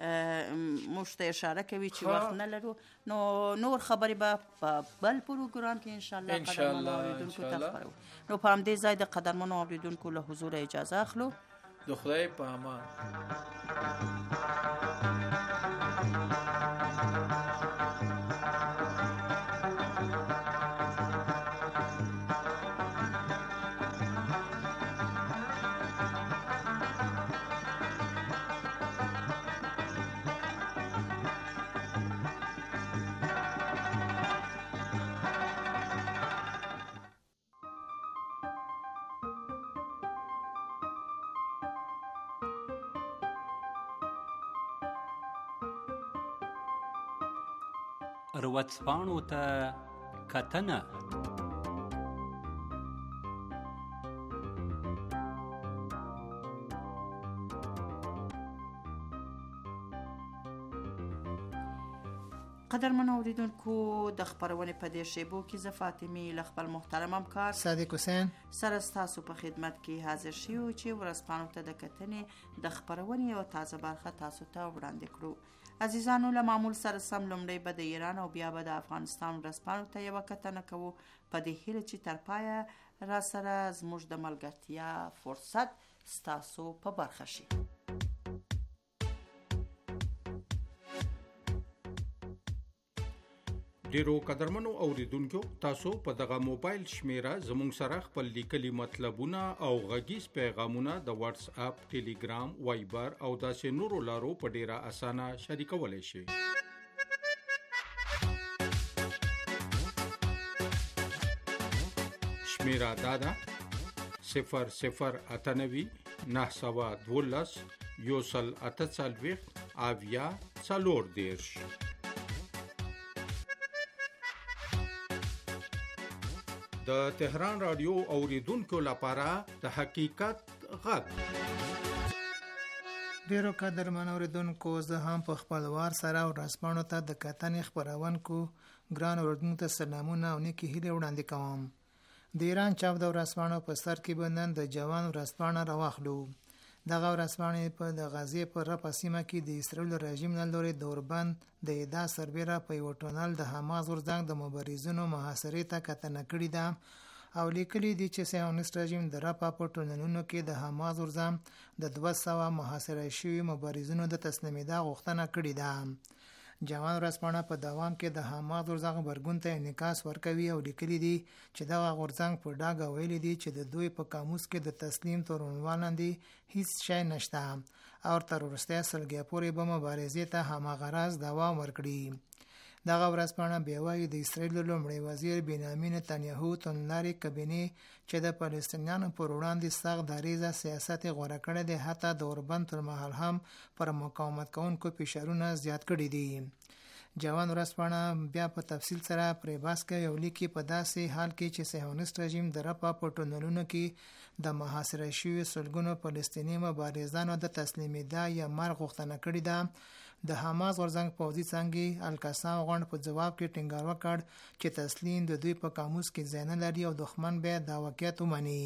موږ ته اشاره کوي چې وخت نه لرو نو نور خبرې به په بل پروګرام کې ان شاء الله قدرمنو اوریدونکو ته خبرو. نو په همدې ځای د قدرمنو اوریدونکو له حضور اجازه اخلو. د خدای په امان. ورځپاڼو ته کتنه. قدرمنو اوریدونکو د خبرونې په دې شیبو کې زه فاطمې له خپل محترم همکار صادق حسین سره ستاسو په خدمت کې حاضر شو چې ورځپاڼو ته د کتنې د خبرونې یو تازه برخه تاسو ته وړاندې کړو. عزیزانو له معمول سره سم لومړی به د ایران او بیا به د افغانستان ورځپاڼو ته یوه کتنه کوو په دې هیله چې تر پایه را سره زموږ د ملګرتیا فرصت ستاسو په برخه شي. ډیرو قدرمنو اوریدونکو تاسو په دغه موبایل شمیره زموږ سره خپل لیکلي مطلبونه او غږیز پیغامونه د واتس اپ، ټیلیګرام، وایبر او داسې نورو لارو په ډیره اسانه شریکولی شئ. شمیره دا ده 0098 912 148 40. د تهران رادیو اوریدونکو لپاره د حقیقت غږ. ډیرو قدرمنو اوریدونکو، زه هم په خپل وار سره ورځپاڼو ته د کتنې خپرونکو ګران اوریدونکو ته سلامونه او نیکې هیلې وړاندې کوم. د ایران چاپ د ورځپاڼو په سر کې به نن د جوان ورځپاڼه راواخلو. دغه ورځپاڼې په د غزې په رفح سیمه کې د اسرائیل رژیم له لوري د اوربند د اعدا سربیره په یو ټونل د حماس غورځنګ د مبارزینو محاصرې ته کتنه کړې ده او لیکلي دي چې صهیونیست رژیم د رفح په ټونلونو کې د حماس غورځنګ د 200 محاصره شوي مبارزینو د تسلیمېدا غوښتنه کړې ده. جوان ورځپاڼه په دوام کې د حماس غورځنګ غبرګون ته انعکاس ورکوي او لیکلي دي چې دغه غورځنګ په ډاګه ویلي دي چې د دوی په قاموس کې د تسلیم تر عنوان لاندې هیڅ شی نشته او تر وروستۍ سلګۍ پورې به مبارزې ته هماغه راز دوام ورکړي. دغه ورځپاڼه بیا وایي د اسرائیل لومړي وزیر بنیامین نتنیاهو تنلارې کابینې چې د فلسطینیانو پر وړاندې سخت دریځه سیاست غوره کړی دی، حتی د اوربند پر مهال هم پر مقاومت کوونکو فشارونه زیات کړي دي. جوان ورځپاڼه بیا په تفصیل سره پرې بحث کوي او لیکي په داسې حال کې چې صهیونیست رژیم د رفح په ټونلونو کې د محاصره شویو سلګونو فلسطیني مبارزانو د تسلیمېدا یا مرګ غوښتنه کړې ده، د حماس غورځنګ پوځي څانګې القسام غونډ په ځواب کې ټینګار وکړ چې تسلیم د دوی په قاموس کې ځای نه لري او دښمن به دا واقعیت ومني.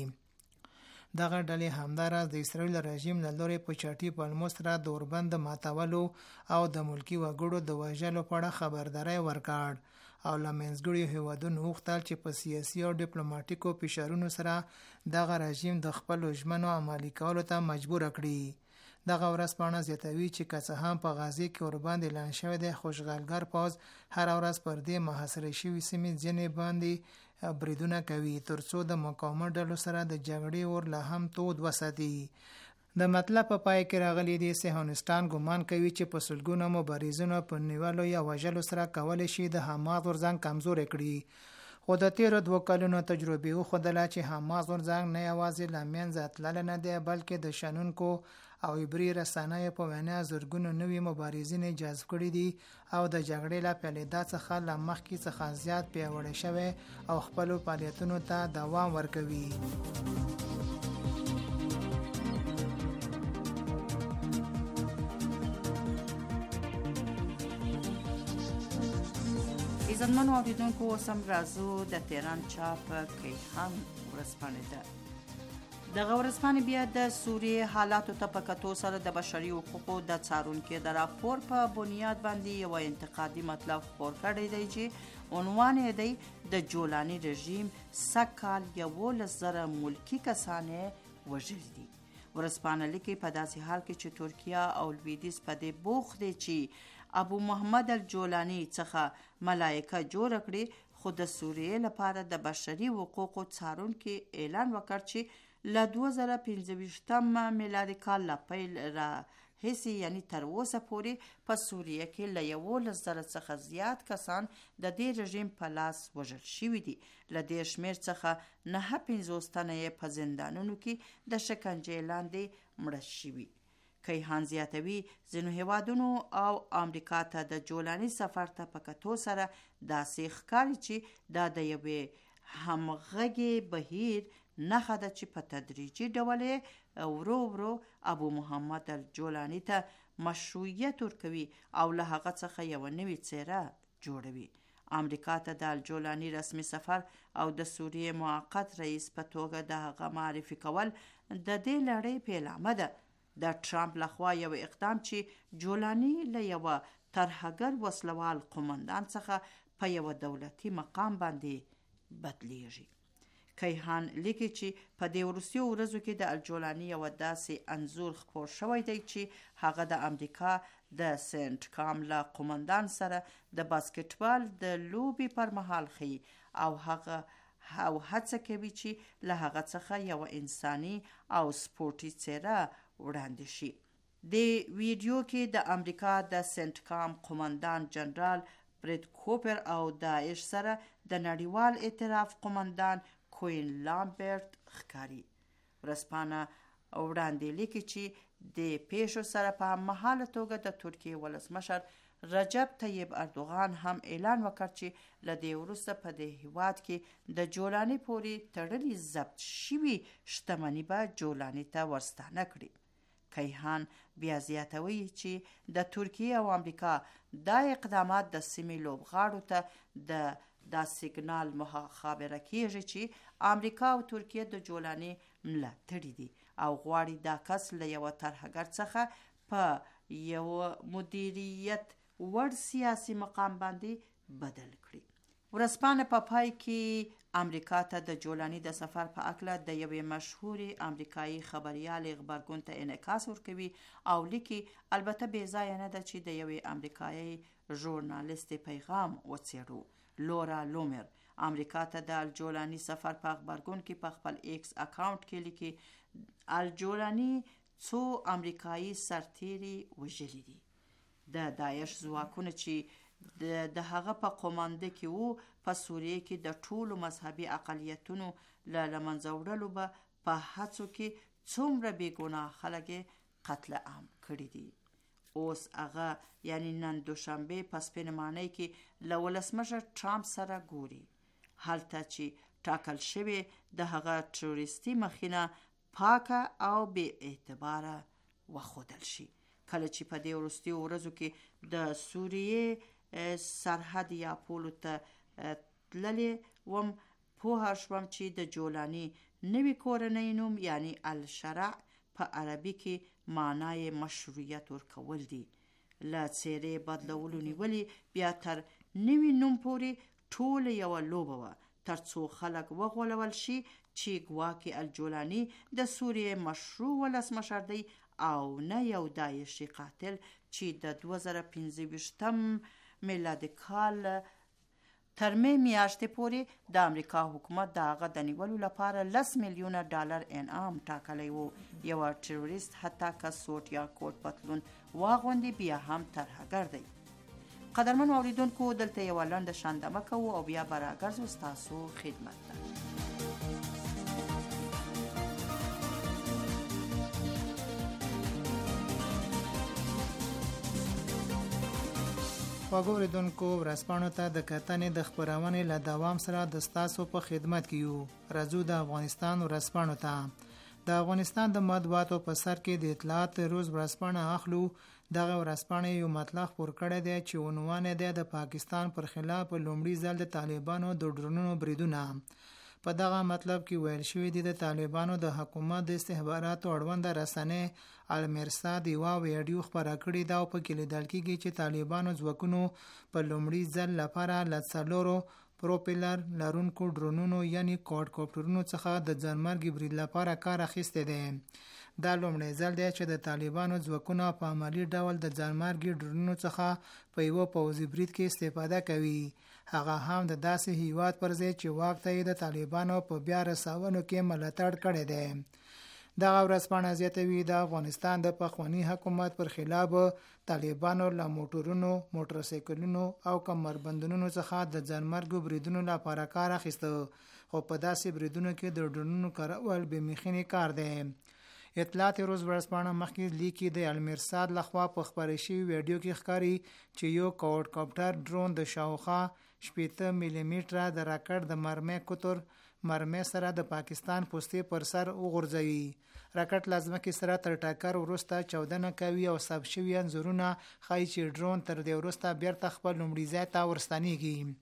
دغه ډلې همداراز د اسرائیل رژیم له لوري په چاټي پلمو سره د اوربند د ماتولو او د ملکي وګړو د وژلو په اړه خبرداری ورکړ او له منځګړیو هیوادونو وغوښتل چې په سیاسي او ډیپلوماټیکو فشارونو سره دغه رژیم د خپلو ژمنو عملي کولو ته مجبور کړي. دغه ورځپاڼه زیاتوي چې که څه هم په غزې کې اوربند اعلان شوی دی، خو اشغالګر پوځ هره ورځ پر دې محاصره شوي سیمې ځینې باندې بریدونه کوي ترڅو د مقاومت ډلو سره د جګړې اور لا هم تود وساتي. د مطلب په پای کې راغلي دي صهیونیستان ګمان کوي چې په سلګونو مبارزینو په نیولو یا وژلو سره کولی شي د حماس غورځنګ کمزوری کړي. خو د تیرو 2 کلونو تجربې وښودله چې حماس غورځنګ نه یوازې له منځه تللی نه دی، بلکې د شنونکو او عبري رسنیو په وینا زرګونو نوي مبارزین جذب کړي دي او د جګړې له پیلېدا څخه له مخکې څخه زیات پیاوړی شوی او خپلو فعالیتونو ته دوام ورکوي. عزتمنو اوریدونکو، اوس هم راځو د تهران چاپ کیهان ورځپاڼې ته. دغه ورځپاڼې بیا د سوریې حالاتو ته په کتو سره د بشري حقوقو د څارونکي د راپور په بنیاد باندې یو انتقادي مطلب خپور کړی دی چې عنوان یې دی د جولاني رژیم سږ کال 11,000 ملکي کسان وژلي دي. ورځپاڼه لیکي په داسې حال کې چې ترکیه او لویدیځ په دې بوخت دی چې ابو محمد الجولاني څخه ملائکه جوړ کړي، خو د سوریې لپاره د بشري حقوقو څارونکي اعلان وکړ چې له 2025 میلادي کال لا پیل را هیڅ یعنی تر اوسه پورې په سوریه کې له 11,000 څخه زیات کسان د دې رژیم په لاس وژل شوي دي. له دې شمیر څخه 950 تنه په زندانونو کې د شکنجې لاندې مړه شوي. کیهان زیاتوي ځینو هیوادونو او امریکا ته د جولاني سفر ته په کتو سره داسې ښکاري چې دا د یوې همغږي بهیر نښه ده چې په تدریجي ډول ورو ورو ابو محمد الجولاني ته مشروعیت ورکوي او له هغه څخه یو نوې څیره جوړوي. امریکا ته د الجولاني رسمي سفر او د سوریې موقت رئیس په توګه د هغه معرفي کول د دې لړۍ پیلامه ده. د ټرمپ لخوا یو اقدام چې جولاني له یو ترهګر وسلوال قومندان څخه په یو دولتي مقام باندې بدلیږي. کیهان لیکي چې په دې وروستیو ورځو کې د الجولاني یو داسې انځور خپور شوی دی چې هغه د امریکا د سنت کام له قومندان سره د باسکټبال د لوبي پر مهال خي او هغه هڅه کوي چې له هغه څخه یو انساني او سپورتي څیره وړاندې شي. د ویډیو کې د امریکا د سنت کام قومندان جنرال برید کوپر او داعش سره د نړیوال ائتلاف قومندان کوین لامبرت ښکاري. ورځپاڼه وړاندې لیکي چې د پیښو سره په هممهاله توګه د ترکیې ولسمشر رجب طیب اردوغان هم اعلان وکړ چې له دې وروسته په دې هیواد کې د جولانی پورې تړلي ضبط شوي شتمني به جولانی ته ورستانه کړي. کیهان بیا زیاتوي چې د ترکیه او امریکا دا اقدامات د سیمې لوبغاړو ته دا سیګنال مخابره کیږي چې امریکا او ترکیه د جولانی ملاتړي دي او غواړي دا کس له یو ترهګر څخه په یو مدیریت وړ سیاسي مقام باندې بدل کړي. ورځپاڼه په پای کې امریکا ته د جولانی د سفر په اړه د یوې مشهورې امریکایي خبریال خبرګون ته انعکاس ورکوي او لیکي البته بې ځایه نه ده چې د یوې امریکایي ژورنالیست پیغام وڅېړو. لورا لومر امریکا ته د الجولانی سفر په خبرګون کې په خپل ایکس اکاونټ کې لیکي الجولانی څو امریکایي سرتیري وژلي دي. د داعش ځواکونه چې د هغه په قومانده کې وو په سوریه کې د ټولو مذهبي اقلیتونو له منځه وړلو به په هڅو کې څومره بې ګناه خلک قتل عام کړي دي. اوس هغه یعنی نن دوشنبه په سپینمانۍ کې له ولسمشر ټرامپ سره ګوري هلته چې ټاکل شوی د هغه تروریستي مخینه پاکه او بې اعتباره وښودل شي. کله چې په دې وروستیو ورځو کې د سوریې سرحد یا پولو ته تللې وم پوه شوم چې د جولانی نوي کورنۍ نوم یعنی الشرع په عربي کې معنای مشروعیت ورکول دي. له څیرې بدلولو نیولې بیا تر نوي نوم پورې ټول یو لوبه وه ترڅو خلک وغولول شي چې ګواکې الجولانی د سوریې مشروع ولسمشر دی او نه یو داعشي قاتل چې د 2025 میلادي کال تر مې میاشتې پورې د امریکا حکومت د هغه د نیولو لپاره $10 میلیون انعام ټاکلی و. یو تروریست حتی که سوټ یا کوټ پتلون واغوندي بیا هم ترهګر دی. قدرمنو اوریدونکو دلته یوه لنډه شاندمه کوو او بیا به راګرځو ستاسو خدمت ته. خواږه اوریدونکو ورځپاڼو ته د کتنې د خپرونې له دوام سره د ستاسو په خدمت کې یو. راځو د افغانستان ورځپاڼو ته. د افغانستان د مطبوعاتو په سر کې د اطلاعات روز ورځپاڼه اخلو. دغه ورځپاڼه یو مطلب خپور کړی دی چې عنوان یې د پاکستان پر خلاف لومړي ځل د طالبانو د ډرونونو بریدونه. په دغه مطلب کې ویل شوی دی د طالبانو د حکومت د استخباراتو اړوند رسنۍ المرصاد یوه ویډیو خپره کړې ده او پکې لیدل کېږي چې طالبانو ځواکونو په لومړي ځل لپاره له 4 پروپیلر لرونکو ډرونونو یعنی کوادکوپټرونو څخه د ځانمرګي برید لپاره کار اخیستی دی. دا لومړی ځل دی چې د طالبانو ځواکونه په عملي ډول د ځانمرګي ډرونونو څخه په یوه پوځي برید کې استفاده کوي. هغه هم د داسې هیواد پر ځای چې واک ته یې د طالبانو په بیا رسونو کې ملاتړ کړی دی. دغه ورځپاڼه زیاتوي د افغانستان د پخواني حکومت پر خلاف طالبانو له موټرونو، موټرسایکلونو او کمربندونو څخه د ځانمرګو بریدونو لپاره کار اخیسته، خو په داسې بریدونو کې د ډرونونو کارول بېمخینې کار دی. اطلاعات روز ورځپاڼه مخکې لیکي د المرصاد لخوا په خپرې شوي ویډیو کې ښکاري چې یو کوادکوپټر ډرون د شاوخوا 80 ملي میټره د راکټ د مرمۍ قطر مرمۍ سره د پاکستان پوستې پر سر وغورځوي. راکټ له ځمکې سره تر ټکر وروسته چاودنه کوي او ثبت شوي انځورونه ښایي چې ډرون تر دې وروسته بیرته خپل لومړي ځای ته ورستنیږي.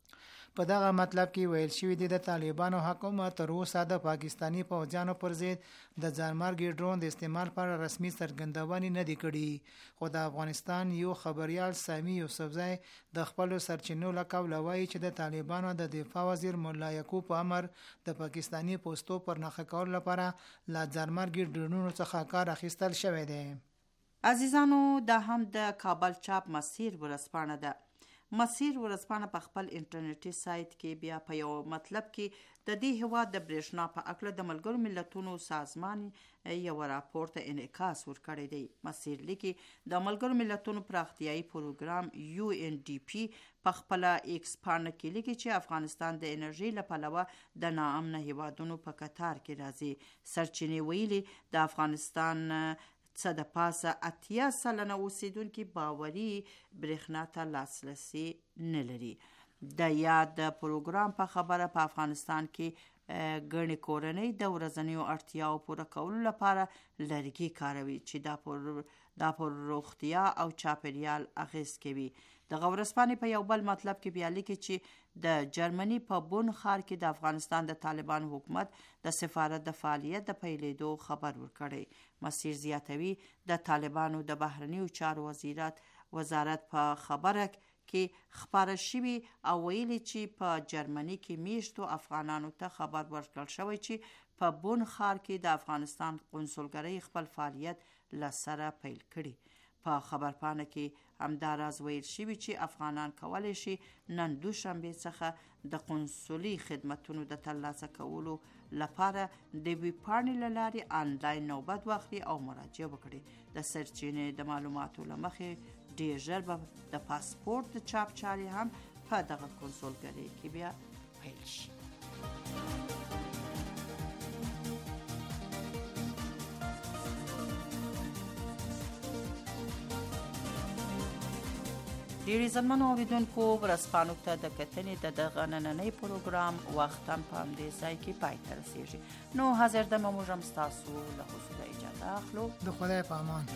په دغه مطلب کې ویل شوی دی د طالبانو حکومت تر اوسه د پاکستانی پوځیانو پر ضد د ځانمرګي ډرون د استعمال پر رسمي څرګندونې نه دی کړي، خو د افغانستان یو خبريال سامي یوسفزای د خپل سرچینو له قوله وایي چې د طالبانو د دفاع وزیر مولا یعقوب په امر د پاکستانی پوستو پر نښه کولو لپاره له ځانمرګي ډرونونو څخه کار اخیستل شوی دی. عزیزانو دا هم د کابل چاپ مسیر ورځپاڼه ده. مسیر ورځپاڼه په خپل انټرنیټي سایت کې بیا په یو مطلب کې د دې هیواد د برېښنا په اړه د ملګرو ملتونو سازمان یو راپور ته انعکاس ورکړی دی. مسیر لیکي د ملګرو ملتونو پراختیایي پروګرام UNDP په خپل ایکس پاڼه کې لیکي چې افغانستان د انرژي له پلوه د ناامنه هیوادونو په کتار کې راځي. سرچینې ویلي د افغانستان څه د پاسه 80% اوسیدونکي باوري برېښنا ته لاسرسي نه لري. د یاد پروګرام په خبره په افغانستان کې ګڼې کورنۍ د ورځنیو اړتیاو پوره کولو لپاره لرګي کاروي چې دا پر روغتیا او چاپیریال اغیز کوي. د ورځپاڼې په یو بل مطلب کې بیا لیکي چې د جرمني په بون ښار کې د افغانستان د طالبان حکومت د سفارت د فعالیت د پیلېدو خبر ورکړی. مسیر زیاتوي د طالبانو د بهرنیو چارو وزارت په خبره کې خبره شوي او ویلي چې په جرمني کې میشتو افغانانو ته خبر ورکړل شوی چې په بون ښار کې د افغانستان قونسلګرۍ خپل فعالیت لسره پیل کړي. په خبرپاڼه کې همداراز ویل شوي چې افغانان کولی شي نن دوشنبې څخه د قونسلي خدمتونو د ترلاسه کولو لپاره د ویبپاڼې له لارې آنلاین نوبت واخلي او مراجعه وکړي. د سرچینې د معلوماتو له مخې ډیر ژر به د پاسپورت د چاپ چارې هم په دغه قونسلګرۍ کې بیا پیل شي. ډیری زمانو اوریدونکو ورځپاڼو ته د کتنې د دغه نننۍ پروګرام وخت هم په همدې ځای کې پای ته رسیږي. نو حاضر د موږ هم ستاسو له حضوره اجازه اخلو. د خدای په امان.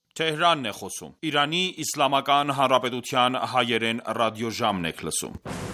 Թեհրանն է խոսում։ Իրանի Իսլամական Հանրապետության հայերեն ռադիոժամն եք լսում։